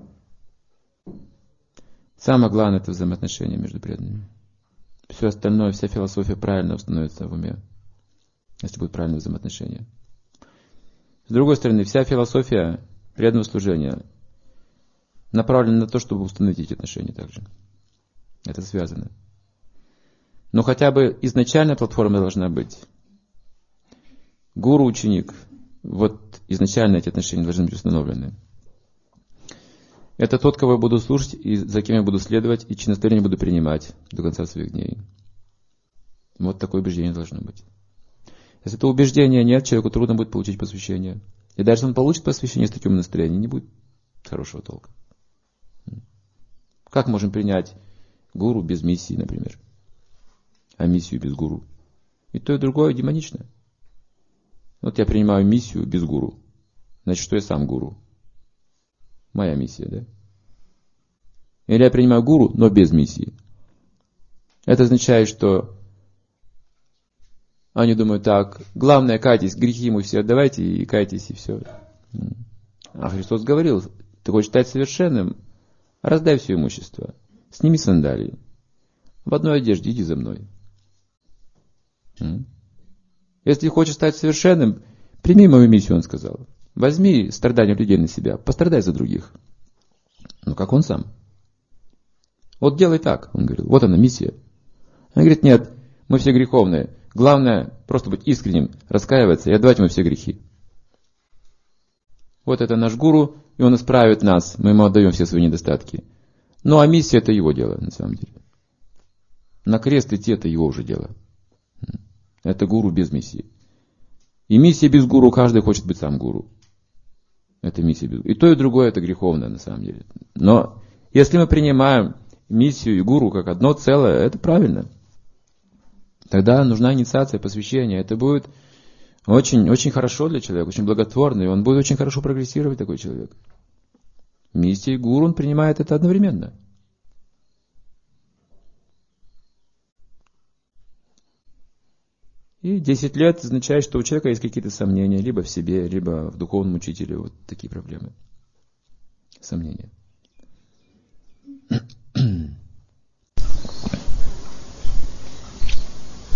Самое главное – это взаимоотношения между преданными. Все остальное, вся философия правильно установится в уме, если будут правильные взаимоотношения. С другой стороны, вся философия преданного служения направлена на то, чтобы установить эти отношения также. Это связано. Но хотя бы изначальная платформа должна быть. Гуру-ученик. Вот изначально эти отношения должны быть установлены. Это тот, кого я буду слушать, и за кем я буду следовать, и чьи наставления буду принимать до конца своих дней. Вот такое убеждение должно быть. Если этого убеждения нет, человеку трудно будет получить посвящение. И даже если он получит посвящение с таким настроением, не будет хорошего толка. Как можем принять гуру без миссии, например? А миссию без гуру? И то, и другое демонично. Вот я принимаю миссию без гуру. Значит, что я сам гуру? Моя миссия, да? Или я принимаю гуру, но без миссии. Это означает, что они думают так, главное, кайтесь, грехи ему все отдавайте и кайтесь, и все. А Христос говорил, ты хочешь стать совершенным, раздай все имущество, сними сандалии, в одной одежде иди за мной. Если хочешь стать совершенным, прими мою миссию, он сказал. Возьми страдания людей на себя, пострадай за других. Ну, как он сам. Вот делай так, он говорил, вот она миссия. Он говорит, нет, мы все греховные. Главное просто быть искренним, раскаиваться и отдавать ему все грехи. Вот это наш гуру, и он исправит нас, мы ему отдаем все свои недостатки. Ну, а миссия это его дело, на самом деле. На крест идти это его уже дело. Это гуру без миссии. И миссия без гуру, каждый хочет быть сам гуру. Это миссия без гуру. И то, и другое это греховное, на самом деле. Но если мы принимаем миссию и гуру как одно целое, это правильно. Тогда нужна инициация, посвящение. Это будет очень, очень хорошо для человека, очень благотворно, и он будет очень хорошо прогрессировать, такой человек. Миссия и гуру, он принимает это одновременно. И 10 лет означает, что у человека есть какие-то сомнения, либо в себе, либо в духовном учителе. Вот такие проблемы. Сомнения.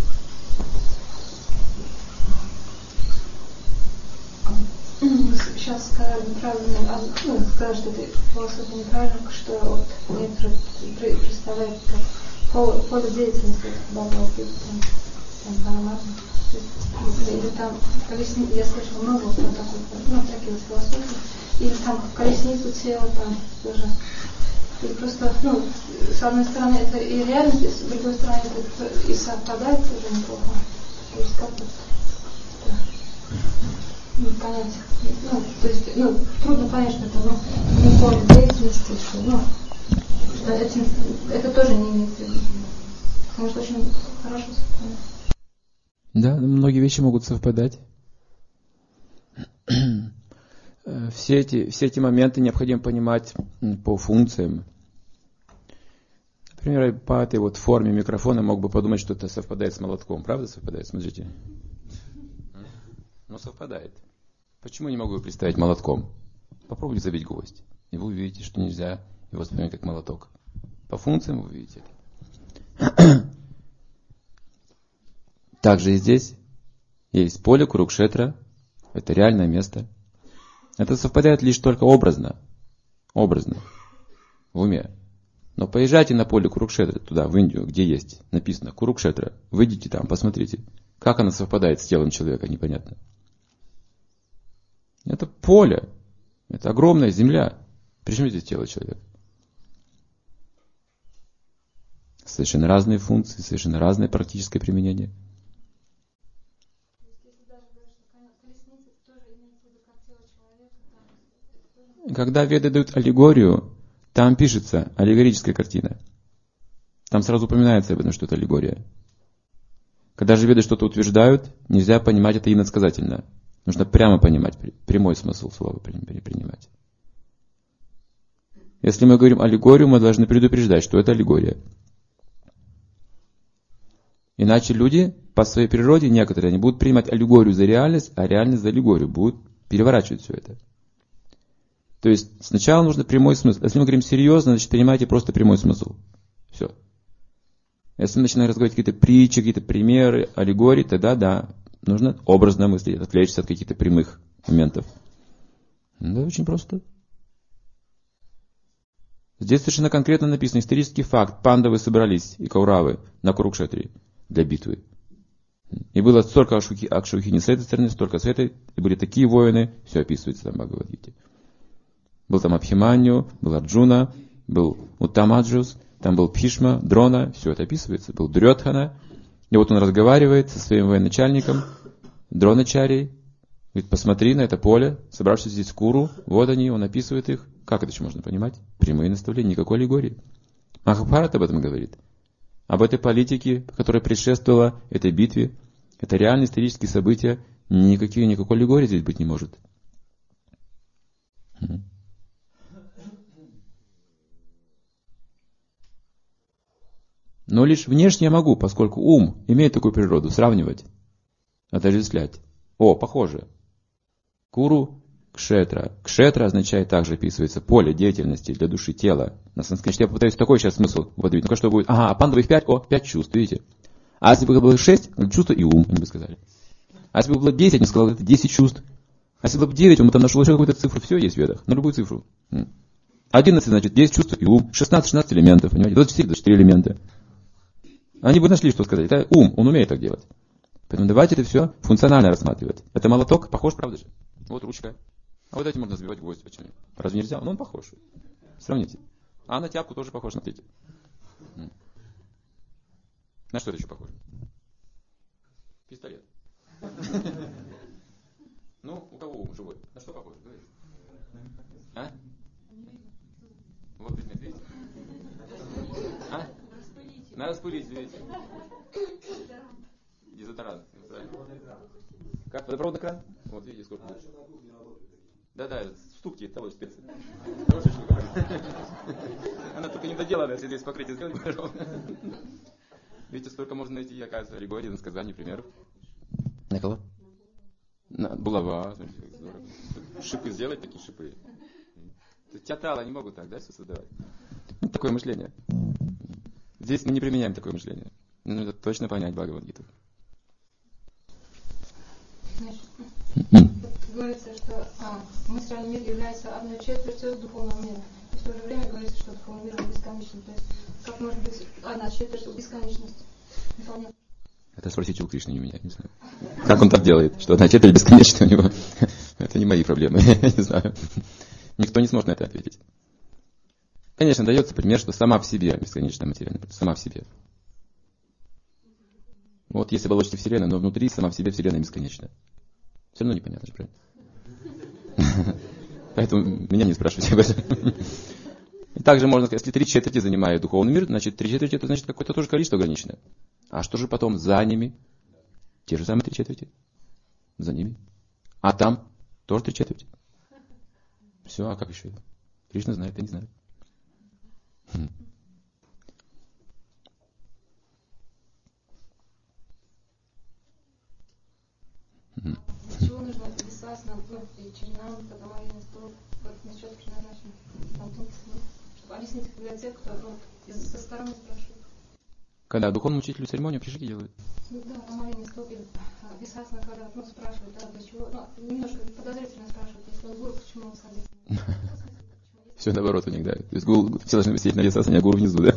Вы сейчас сейчас сказали неправильно, сказали, что это философия неправильно, что вот некоторые представляют как поле деятельности Бхагавад-гиты, там параматма. Или там колесница, я слышала много вот про такой, такие вот философии, или там колесницу тела, там тоже. И просто, с одной стороны это и реальность, с другой стороны это и совпадает тоже неплохо. То есть как-то понять, то есть, трудно понять, что это, не поле деятельности, что это тоже не имеет в виду. Потому что очень хорошо совпадает. Да, многие вещи могут совпадать. Все эти моменты необходимо понимать по функциям. Например, по этой вот форме микрофона мог бы подумать, что это совпадает с молотком. Правда совпадает? Смотрите. Но совпадает. Почему не могу представить молотком? Попробуйте забить гвоздь, и вы увидите, что нельзя его воспринимать как молоток. По функциям вы увидите это. Также и здесь есть поле Курукшетра. Это реальное место. Это совпадает лишь только образно, в уме. Но поезжайте на поле Курукшетра, туда, в Индию, где есть написано Курукшетра. Выйдите там, посмотрите, как оно совпадает с телом человека, непонятно. Это поле, это огромная земля. Причем здесь тело человека? Совершенно разные функции, совершенно разное практическое применение. Когда веды дают аллегорию, там пишется аллегорическая картина. Там сразу упоминается об этом, что это аллегория. Когда же веды что-то утверждают, нельзя понимать это иносказательно. Нужно прямо понимать, прямой смысл слова принимать. Если мы говорим аллегорию, мы должны предупреждать, что это аллегория. Иначе люди по своей природе, некоторые, они будут принимать аллегорию за реальность, а реальность за аллегорию, будут переворачивать все это. То есть сначала нужно прямой смысл. Если мы говорим серьезно, значит принимайте просто прямой смысл. Все. Если мы начинаем разговаривать какие-то притчи, какие-то примеры, аллегории, тогда да, нужно образно мыслить, отвлечься от каких-то прямых моментов. Да, очень просто. Здесь совершенно конкретно написано исторический факт. Пандавы собрались и Кауравы на Курукшетре для битвы. И было столько Акшаухини с этой стороны, столько с этой. И были такие воины. Все описывается там в Бхагавад-гите. Был там Абхиманью, был Арджуна, был Уттамаджус, там был Бхишма, Дрона. Все это описывается. Был Дурьодхана. И вот он разговаривает со своим военачальником, Дроначарей. Говорит, посмотри на это поле, собравшись здесь Куру. Вот они, он описывает их. Как это еще можно понимать? Прямые наставления, никакой аллегории. Махабхарата об этом говорит. Об этой политике, которая предшествовала этой битве. Это реальные исторические события. Никакой аллегории здесь быть не может. Но лишь внешне я могу, поскольку ум имеет такую природу, сравнивать, отождествлять. О, похоже. Куру Кшетра. Кшетра означает, также описывается, поле деятельности для души, тела. На санскрите я попытаюсь такой сейчас смысл выдавить. Ну-ка, что будет? Ага, а пандавых 5, 5 чувств, видите? А если бы было 6, чувство и ум, они бы сказали. А если бы было 10, они сказали, это 10 чувств. А если бы было 9, он бы там нашел еще какую-то цифру. Все есть в ведах, на любую цифру. 11, значит, 10 чувств и ум. 16 элементов, понимаете? 24 элемента. Они бы нашли, что сказать. Это ум, он умеет так делать. Поэтому давайте это все функционально рассматривать. Это молоток, похож, правда же? Вот ручка. А вот этим можно забивать гвозди. Почему? Разве нельзя? Ну, он похож. Сравните. А на тяпку тоже похож, смотрите. На что это еще похоже? Пистолет. Ну, у кого ум живой? На что похоже? А? Вот предмет, видите? А? На распылитель, видите? Дезодорант. Как? Водопроводный кран? Вот видите, сколько будет. Да, стукти того специи. Она только не доделана, если здесь покрытие сделать, пожалуйста. Видите, столько можно найти, оказывается, аллегорий, насказаний, примеров. На кого? Булава. Шипы сделать, такие шипы. Тяталы не могут так, да, все создавать. Такое мышление. Здесь мы не применяем такое мышление. Нужно точно понять Бхагавад-гиту. говорится, что материальный мир является одной четвертью духовного мира. И в то же время говорится, что духовный мир бесконечный. То есть как может быть одна четверть бесконечности? Непонятно. Это спросите у Кришны, не у меня, не знаю. Как он так делает, что одна четверть бесконечная у него? Это не мои проблемы, я не знаю. Никто не сможет на это ответить. Конечно, дается пример, что сама в себе бесконечная материя, сама в себе. Вот есть оболочки Вселенной, но внутри сама в себе Вселенная бесконечная. Все равно непонятно же, правильно? Поэтому меня не спрашивайте об этом. И также можно сказать, если 3/4 занимает духовный мир, значит 3/4 это значит какое-то тоже количество ограниченное. А что же потом за ними? Те же самые 3/4. За ними. А там тоже 3/4. Все, а как еще? Кришна знает, я не знаю. Для чего нужно висасана, и чернам, подомовение стол, насчет предназначения, чтобы объяснить для тех, кто со стороны спрашивает. Когда духовному учителю церемонию пришики делают? Да, омовение стол, висасана, когда спрашивают, для чего, немножко подозрительно спрашивают, если он гуру, почему он садится. Все наоборот у них, да. То есть все должны сидеть на висасане, а гуру внизу, да.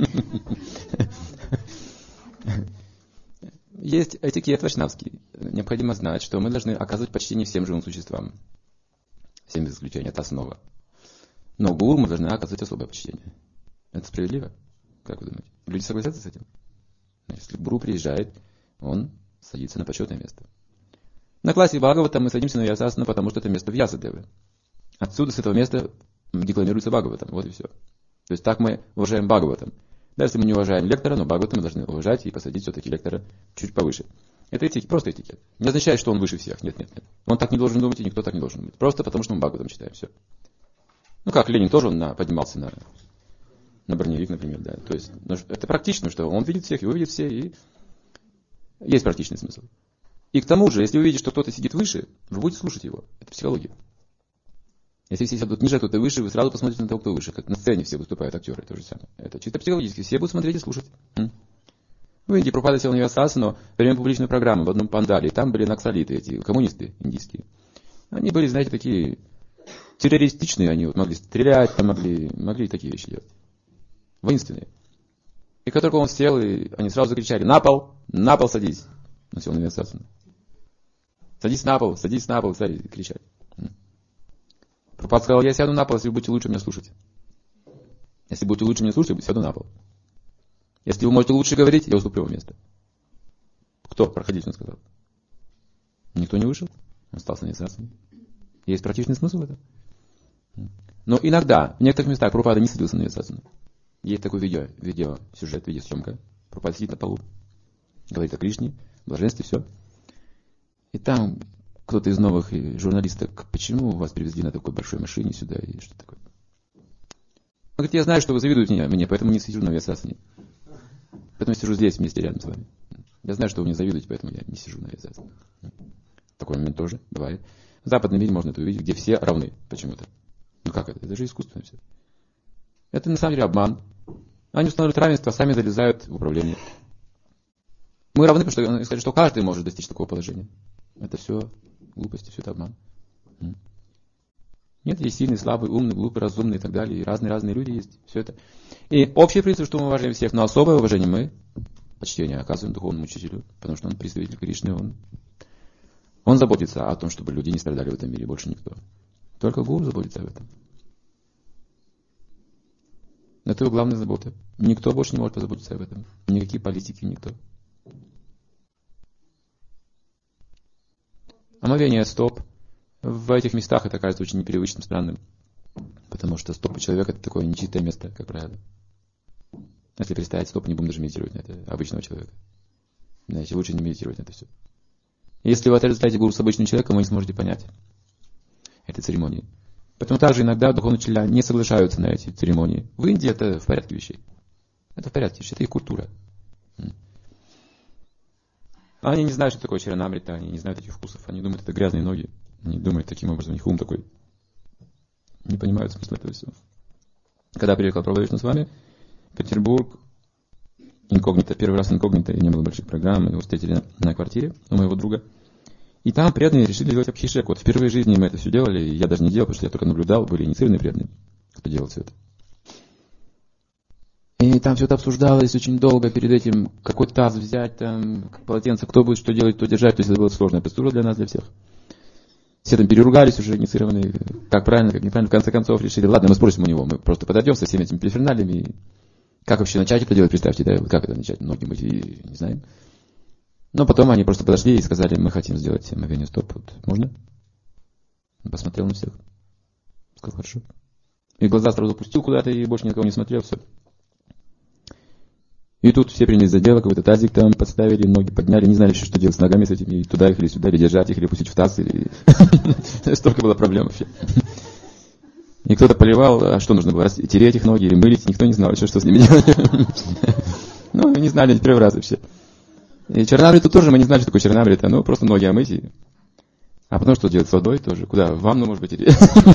Есть этикет вайшнавский. Необходимо знать, что мы должны оказывать почтение всем живым существам. Всем без исключения, это основа. Но гуру мы должны оказывать особое почтение. Это справедливо? Как вы думаете? Люди согласятся с этим? Если гуру приезжает, он садится на почетное место. На классе Бхагаватам мы садимся на вьясасану, потому что это место Вьясадевы. Отсюда, с этого места, декламируется Бхагаватам. Вот и все. То есть так мы уважаем Бхагаватам. Да, если мы не уважаем лектора, но Бхагаватам мы должны уважать и посадить все-таки лектора чуть повыше. Это этикет, просто этикет. Не означает, что он выше всех. Нет. Он так не должен думать, и никто так не должен думать. Просто потому, что мы Бхагаватам читаем. Все. Ну как, Ленин тоже поднимался на броневик, например. Да. То есть это практично, что он видит всех, и увидит все, и есть практичный смысл. И к тому же, если вы видите, что кто-то сидит выше, вы будете слушать его. Это психология. Если все сидят ниже, кто-то выше, вы сразу посмотрите на того, кто выше. Как на сцене все выступают актеры, то же самое. Это чисто психологически. Все будут смотреть и слушать. В Индии Прабхупада сел на вьясасану во время публичной программы в одном пандале. И там были наксалиты, эти коммунисты индийские. Они были, знаете, такие террористичные. Они могли стрелять, там могли такие вещи делать. Воинственные. И как только он сел, и они сразу закричали: на пол садись. Он сел на вьясасану. Садись на пол, стали кричать. Прабхупада сказал: я сяду на пол, если вы будете лучше меня слушать. Если будете лучше меня слушать, я сяду на пол. Если вы можете лучше говорить, я уступлю вам место. Кто? Проходите, он сказал. Никто не вышел, он остался на вьясасане. Есть практичный смысл в этом. Но иногда, в некоторых местах Прабхупада не садился на вьясасану. Есть такой видеосюжет, видеосъемка. Прабхупада сидит на полу, говорит о Кришне, блаженстве, все. И там кто-то из новых журналисток: почему вас привезли на такой большой машине сюда, и что такое? Он говорит: я знаю, что вы завидуете мне, поэтому не сижу на вьясасане. Поэтому я сижу здесь, вместе, рядом с вами. Я знаю, что вы мне завидуете, поэтому я не сижу на вьясасане. Такой момент тоже бывает. В западном мире можно это увидеть, где все равны почему-то. Ну как это? Это же искусственно все. Это на самом деле обман. Они устанавливают равенство, а сами залезают в управление. Мы равны, потому что они сказали, что каждый может достичь такого положения. Это все глупости, все это обман. Нет, есть сильный, слабый, умный, глупый, разумный и так далее. И разные люди есть. Все это. И общий принцип, что мы уважаем всех, но особое уважение мы, почтение, оказываем духовному учителю, потому что он представитель Кришны, он заботится о том, чтобы люди не страдали в этом мире, больше никто. Только гуру заботится об этом. Это его главная забота. Никто больше не может позаботиться об этом. Никакие политики, никто. Омовение стоп. В этих местах это кажется очень непривычным, странным. Потому что стопы человека — это такое нечистое место, как правило. Если представить стопы, не будем даже медитировать на это, обычного человека. Знаете, лучше не медитировать на это все. Если вы отождествляете гуру с обычным человеком, вы не сможете понять этой церемонии. Поэтому также иногда духовные учителя не соглашаются на эти церемонии. В Индии это в порядке вещей. Это в порядке вещей, это их культура. Они не знают, что такое чаранамрита, они не знают этих вкусов. Они думают, это грязные ноги. Они думают таким образом, у них ум такой. Не понимают смысла этого всего. Когда приехал Прабхупада с вами в Петербург, инкогнито, первый раз инкогнито, не было больших программ, мы его встретили на квартире у моего друга. И там преданные решили делать абхишек. Вот впервые в жизни мы это все делали, и я даже не делал, потому что я только наблюдал, были инициированные преданные, кто делал все это. И там все это обсуждалось очень долго, перед этим какой таз взять, там, полотенце, кто будет что делать, кто держать, то есть это была сложная процедура для нас, для всех. Все там переругались уже, инициированные, как правильно, как неправильно, в конце концов решили, ладно, мы спросим у него, мы просто подойдем со всеми этими периферналями, как вообще начать это делать, представьте, да, как это начать, ноги мыть, и не знаем. Но потом они просто подошли и сказали, мы хотим сделать омовение стоп, вот, можно? Он посмотрел на всех, сказал, хорошо. И глаза сразу опустил куда-то и больше никого не смотрел, все. И тут все принялись за дело, какой-то тазик там подставили, ноги подняли, не знали еще, что делать с ногами с этими, туда их или сюда, или держать их, или пустить в таз, или... Столько было проблем вообще. И кто-то поливал, а что нужно было, тереть их ноги или мылить, никто не знал еще, что с ними делать. Ну, не знали в первый раз вообще. И чернамриту тоже мы не знали, что такое чернамрита, ну, просто ноги омыть. А потом что делать с водой тоже? Куда? В ванну, может быть, или...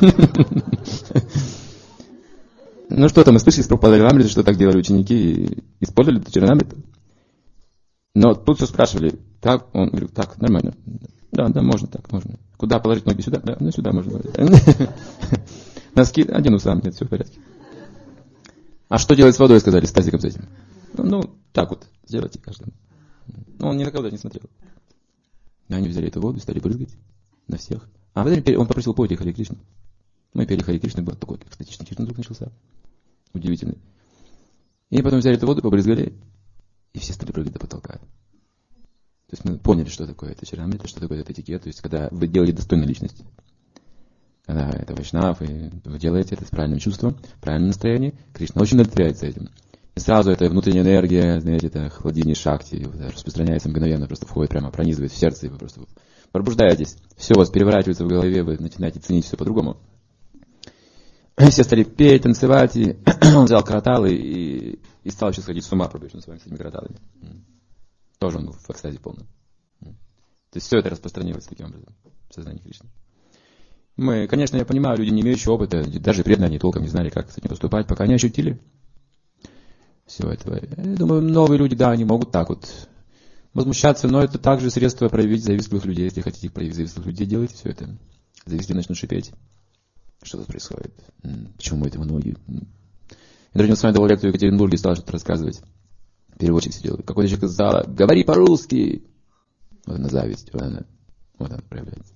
Ну что-то мы слышали из Прабхупады Ламрита, что так делали ученики, и использовали чернамриту. Но тут все спрашивали, так, он говорит, так, нормально. Да, можно так, можно. Куда положить ноги? Сюда? Да, ну сюда можно. Носки одену сам, нет, все в порядке. А что делать с водой, сказали, с тазиком с этим? Ну, так вот, сделайте каждому. Ну, он ни на кого не смотрел. И они взяли эту воду и стали брызгать на всех. А в это время он попросил пойти Харе Кришну. Мы пели Харе Кришну, был такой экстатичный Кришна вдруг начался. Удивительный. И потом взяли эту воду, побрызгали, и все стали прыгать до потолка. То есть мы поняли, что такое это чернамрита, что такое это этикет. То есть когда вы делаете достойную личность, когда это вайшнав, и вы делаете это с правильным чувством, правильным настроением, Кришна очень удовлетворяется этим. И сразу эта внутренняя энергия, знаете, это хладини шакти, распространяется мгновенно, просто входит прямо, пронизывает в сердце, и вы просто пробуждаетесь. Все у вас переворачивается в голове, вы начинаете ценить все по-другому. Все стали петь, танцевать, и он взял караталы и стал еще сходить с ума, пробежно с вами, с этими караталами. Тоже он был в экстазе полном. То есть все это распространилось таким образом в сознании Кришны. Мы, конечно, я понимаю, люди, не имеющие опыта, даже преданные, они толком не знали, как с этим поступать, пока не ощутили всего этого. Я думаю, новые люди, да, они могут так вот возмущаться, но это также средство проявить завистливых людей. Если хотите проявить завистливых людей, делайте все это. Завистливые начнут шипеть. Что тут происходит? Почему мы этого ноги? Я даже с вами давал лекцию в Екатеринбурге, стал что-то рассказывать. Переводчик сидел. Какой-то человек из зала, говори по-русски. Вот она зависть, вот она проявляется.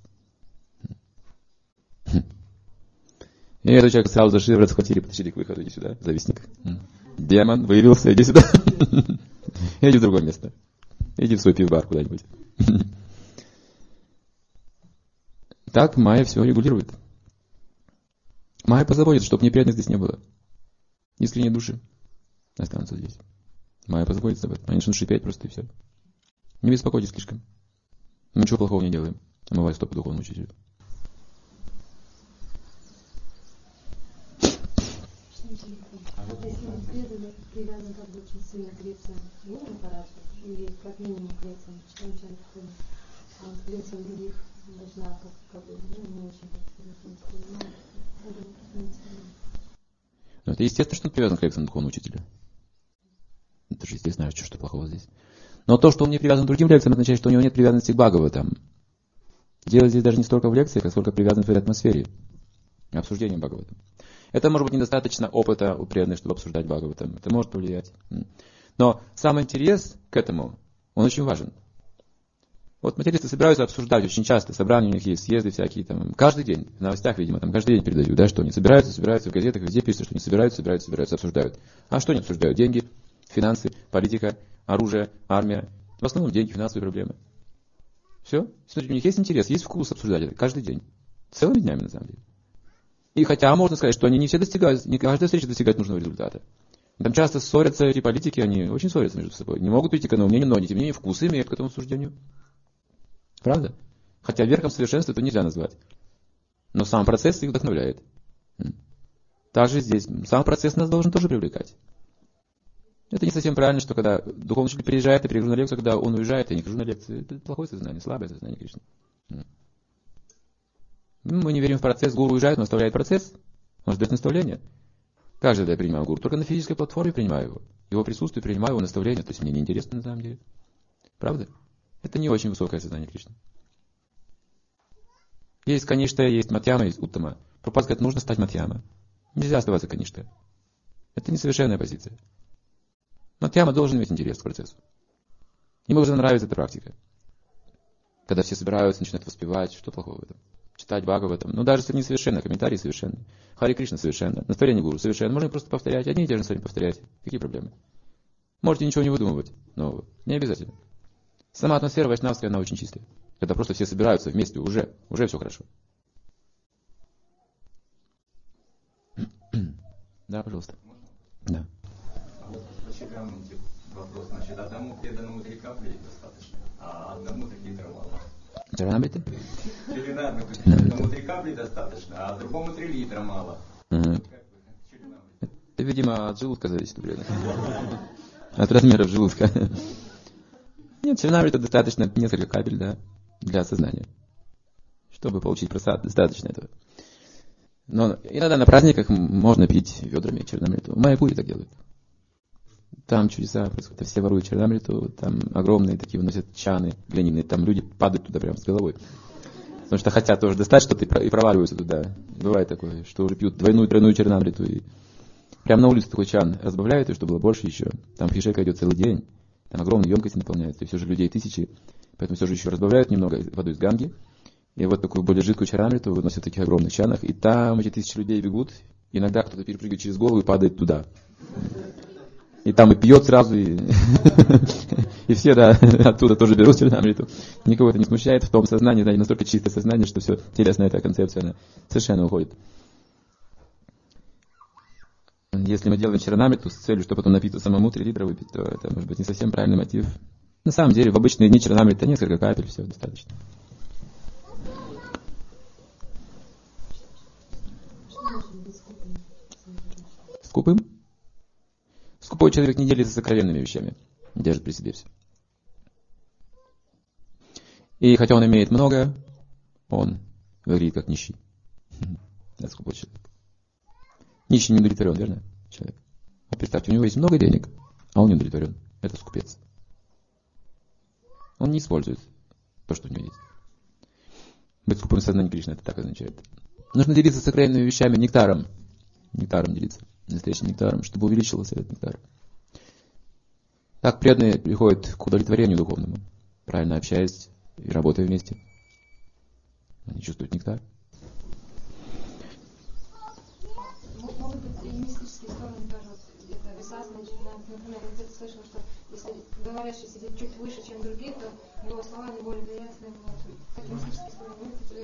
И этот человек сразу за шиворот схватили, потащили к выходу, иди сюда, завистник. Демон, выявился, иди сюда. Иди в другое место. Иди в свой пивбар куда-нибудь. Так Майя все регулирует. Майя позаботится, чтобы неприятных здесь не было. Искренние души останутся здесь. Майя позаботится об этом. Они начнут шипеть просто и все. Не беспокойтесь слишком. Мы ничего плохого не делаем. Омывай стопы духовному учителю. Если он привязан как бы очень сильно к лекциям Гуру Махараджа, или как минимум к лекциям Читамчарьи, а к лекциям других вайшнавов, как бы, не очень так. Но это естественно, что он привязан к лекциям духовного учителя. Это же естественно, что плохого здесь. Но то, что он не привязан к другим лекциям, означает, что у него нет привязанности к Бхагаватам. Дело здесь даже не столько в лекциях, а сколько привязанность в этой атмосфере. Обсуждением Бхагаватам. Это может быть недостаточно опыта у преданных, чтобы обсуждать Бхагаватам. Это может повлиять. Но сам интерес к этому, он очень важен. Вот материалисты собираются обсуждать очень часто, собрания у них есть, съезды всякие там, каждый день, в новостях, видимо, там каждый день передают, да, что они собираются в газетах, везде пишут, что они собираются, обсуждают. А что они обсуждают? Деньги, финансы, политика, оружие, армия. В основном деньги, финансовые проблемы. Все. Смотрите, у них есть интерес, есть вкус обсуждать это каждый день. Целыми днями, на самом деле. И хотя можно сказать, что они не все достигают, не каждая встреча достигает нужного результата. Там часто ссорятся эти политики, они очень ссорятся между собой. Не могут прийти к одному мнению, но они, тем не менее, вкус имеют к этому суждению. Правда? Хотя верхом совершенства это нельзя назвать. Но сам процесс их вдохновляет. Также здесь сам процесс нас должен тоже привлекать. Это не совсем правильно, что когда духовный учитель приезжает и прихожу на лекцию, когда он уезжает, я не хожу на лекции. Это плохое сознание, слабое сознание Кришны. Мы не верим в процесс, гуру уезжает, он оставляет процесс, он ждет наставления. Как же я принимаю гуру? Только на физической платформе принимаю его. Его присутствие принимаю, его наставления. То есть мне неинтересно на самом деле. Правда? Это не очень высокое сознание Кришны. Есть Каништа, есть Матьяма, есть Уттама. Прабхупада говорит, нужно стать Матьяма. Нельзя оставаться Каништа. Это несовершенная позиция. Матьяма должен иметь интерес к процессу. Ему должна нравиться эта практика. Когда все собираются, начинают воспевать, что плохого в этом? Читать Бхагаватам. Ну, даже если не совершенно, комментарии совершенны. Хари Кришна совершенно. Наставление гуру совершенно. Можно просто повторять. Одни и те же сами повторять. Какие проблемы? Можете ничего не выдумывать нового. Не обязательно. Сама атмосфера вайшнавская, она очень чистая. Когда просто все собираются вместе, уже все хорошо. Да, пожалуйста. Да. А вот по чакрамам вопрос. Значит, одному преданному 3 капли достаточно, а одному 3 литра мало. Чаранамриты? Одному 3 капли достаточно, а другому 3 литра мало. Это, видимо, от желудка зависит. От размеров желудка. Нет, чаранамрита достаточно несколько капель, да, для осознания. Чтобы получить прасад, достаточно этого. Но иногда на праздниках можно пить ведрами чаранамриту. В Майяпуре так делают. Там чудеса происходят. Все воруют чаранамриту, там огромные такие выносят чаны глиняные, там люди падают туда прямо с головой. Потому что хотят тоже достать что-то и проваливаются туда. Бывает такое, что уже пьют двойную, тройную чаранамриту. И прямо на улице такой чан разбавляют, и чтобы было больше еще. Там фишека идет целый день. Там огромные емкости наполняются, и все же людей тысячи. Поэтому все же еще разбавляют немного воду из Ганги. И вот такую более жидкую чаранамриту выносят в таких огромных чанах. И там эти тысячи людей бегут. Иногда кто-то перепрыгивает через голову и падает туда. И там и пьет сразу, и все, да, оттуда тоже берут чаранамриту. Никого это не смущает в том сознании, да, настолько чистое сознание, что все, телесная эта концепция, она совершенно уходит. Если мы делаем чаранамриту с целью, чтобы потом напиться самому 3 литра выпить, то это может быть не совсем правильный мотив. На самом деле, в обычные дни чаранамрита несколько капель, все достаточно. Скупым? Скупой человек не делится сокровенными вещами, держит при себе все. И хотя он имеет много, он выглядит как нищий. Это скупой человек. Нищий не удовлетворен, верно? Человек. А представьте, у него есть много денег, а он не удовлетворен. Это скупец. Он не использует то, что у него есть. Быть скупым в сознании Кришны, это так означает. Нужно делиться сокровенными вещами, нектаром. Нектаром делиться. Настоящим нектаром, чтобы увеличился этот нектар. Так преданные приходят к удовлетворению духовному, правильно общаясь и работая вместе. Они чувствуют нектар. Могут быть и мистические стороны тоже. Это висасана, например, я где-то слышала, что если говорящий сидит чуть выше, чем другие, то его слова не более влиятельны. Такие мистические стороны могут быть, или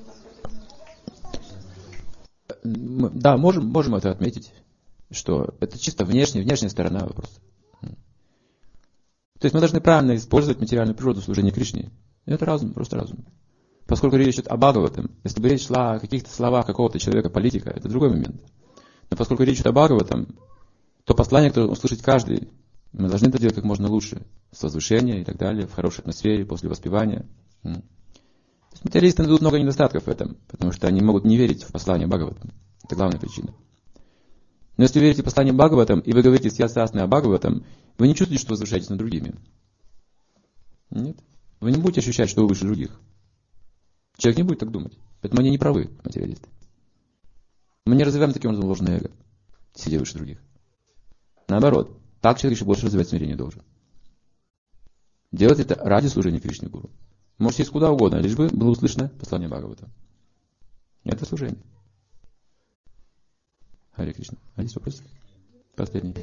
это Да, можем это отметить, что это чисто внешняя сторона вопроса. То есть мы должны правильно использовать материальную природу служения Кришне. Это разум, просто разум. Поскольку речь идет о Бхагаватам, если бы речь шла о каких-то словах какого-то человека, политика, это другой момент. Но поскольку речь идет о Бхагаватам, то послание, которое услышит каждый, мы должны это делать как можно лучше. С возвышения и так далее, в хорошей атмосфере, после воспевания. Материалисты найдут много недостатков в этом, потому что они могут не верить в послание Бхагаватам. Это главная причина. Но если вы верите в послание Бхагаватам, и вы говорите «Сьясасны о Бхагаватам», вы не чувствуете, что возвышаетесь над другими. Нет. Вы не будете ощущать, что вы выше других. Человек не будет так думать. Поэтому они не правы, материалисты. Мы не развиваем таким образом ложное эго, сидя выше других. Наоборот, так человек еще больше развивать смирение должен. Делать это ради служения Кришне Гуру. Может сесть куда угодно, лишь бы было услышано послание Бхагавата. Это служение. Харе Кришна. А есть вопросы? Последний.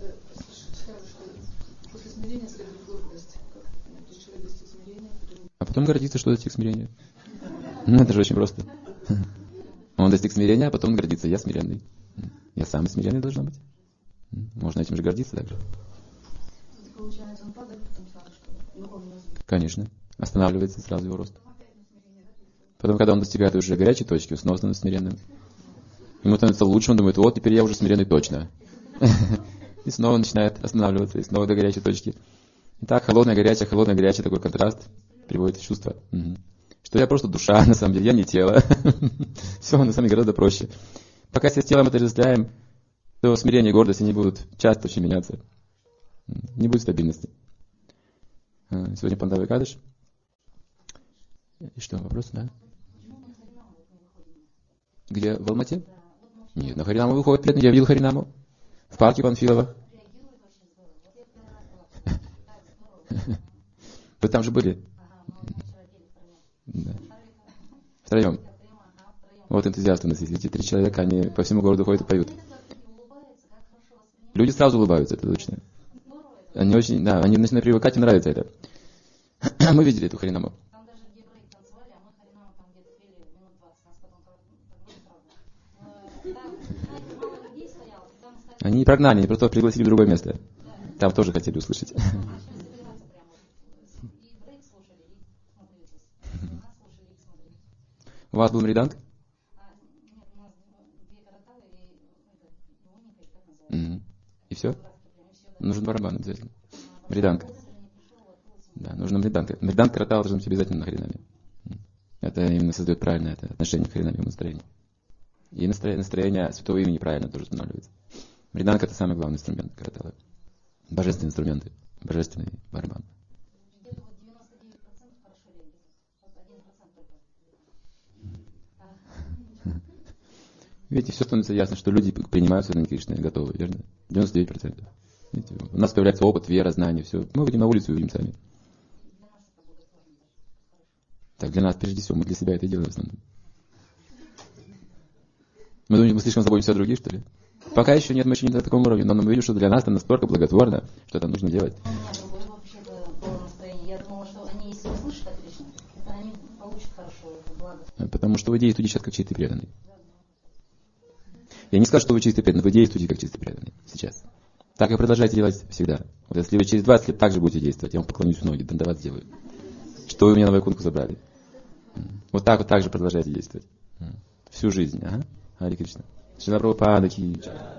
После смирения следует гордость. То есть человек достиг смирения. А потом гордится, что достиг смирения. Это же очень просто. Он достиг смирения, а потом гордится. Я смиренный. Я сам смиренный должен быть. Можно этим же гордиться также. Получается, он падает, потом сразу, что духовно развитие. Конечно. Останавливается сразу его рост. Потом, когда он достигает уже горячей точки, он снова становится смиренным. Ему становится лучше, он думает, вот теперь я уже смиренный точно. И снова начинает останавливаться, и снова до горячей точки. И так холодная, горячая, такой контраст приводит в чувство. Что я просто душа, на самом деле, я не тело. Все, на самом деле, гораздо проще. Пока себя с телом отождествляем, то смирение и гордость, они будут часто очень меняться. Не будет стабильности. Сегодня Пандава Экадаш. И что, вопрос, да? Где? В Алмате? Нет, на Харинаму выходит преданный. Я видел Харинаму. В парке Панфилова. Вы там же были? Да. Втроем. Вот энтузиасты у нас есть. Эти 3 человека, они по всему городу ходят и поют. Люди сразу улыбаются, это точно. Они очень, да, они начинают привыкать, им нравится это. Мы видели эту Харинаму. Они не прогнали, они просто пригласили в другое место. Там тоже хотели услышать. У вас был мриданг? И все? Нужен барабан обязательно. Мриданг. Да, нужно мриданг. Мриданг каратал должен быть обязательно на Харинаме. Это именно создает правильное отношение к Харинаме, настроение. И настроение святого имени правильно тоже устанавливается. Мриданг — это самый главный инструмент каратала. Божественные инструменты. Божественный барабан. Видите, все становится ясно, что люди принимают сознание Кришны, готовы, верно? 99%. Видите, у нас появляется опыт, вера, знание, все. Мы выйдем на улицу и увидим сами. Так, для нас, прежде всего, мы для себя это делаем в основном. Мы думаем, мы слишком заботимся о других, что ли? Пока еще нет, мы еще не на таком уровне, но мы видим, что для нас это настолько благотворно, что это нужно делать. У меня другое вообще-то было настроение. Я думала, что они, если услышат о Кришне, это они получат хорошо, это благо. Потому что вы действуете сейчас как чистый преданный. Я не скажу, что вы чистый преданный, вы действуете как чистый преданный сейчас. Так и продолжайте делать всегда. Вот если вы через 20 лет так же будете действовать, я вам поклонюсь в ноги, дандават сделаю. Что вы меня на Вайкунтху забрали. Вот так же продолжайте действовать. Всю жизнь. Ага. Харе Кришна. Шрила Прабхупада ки джай.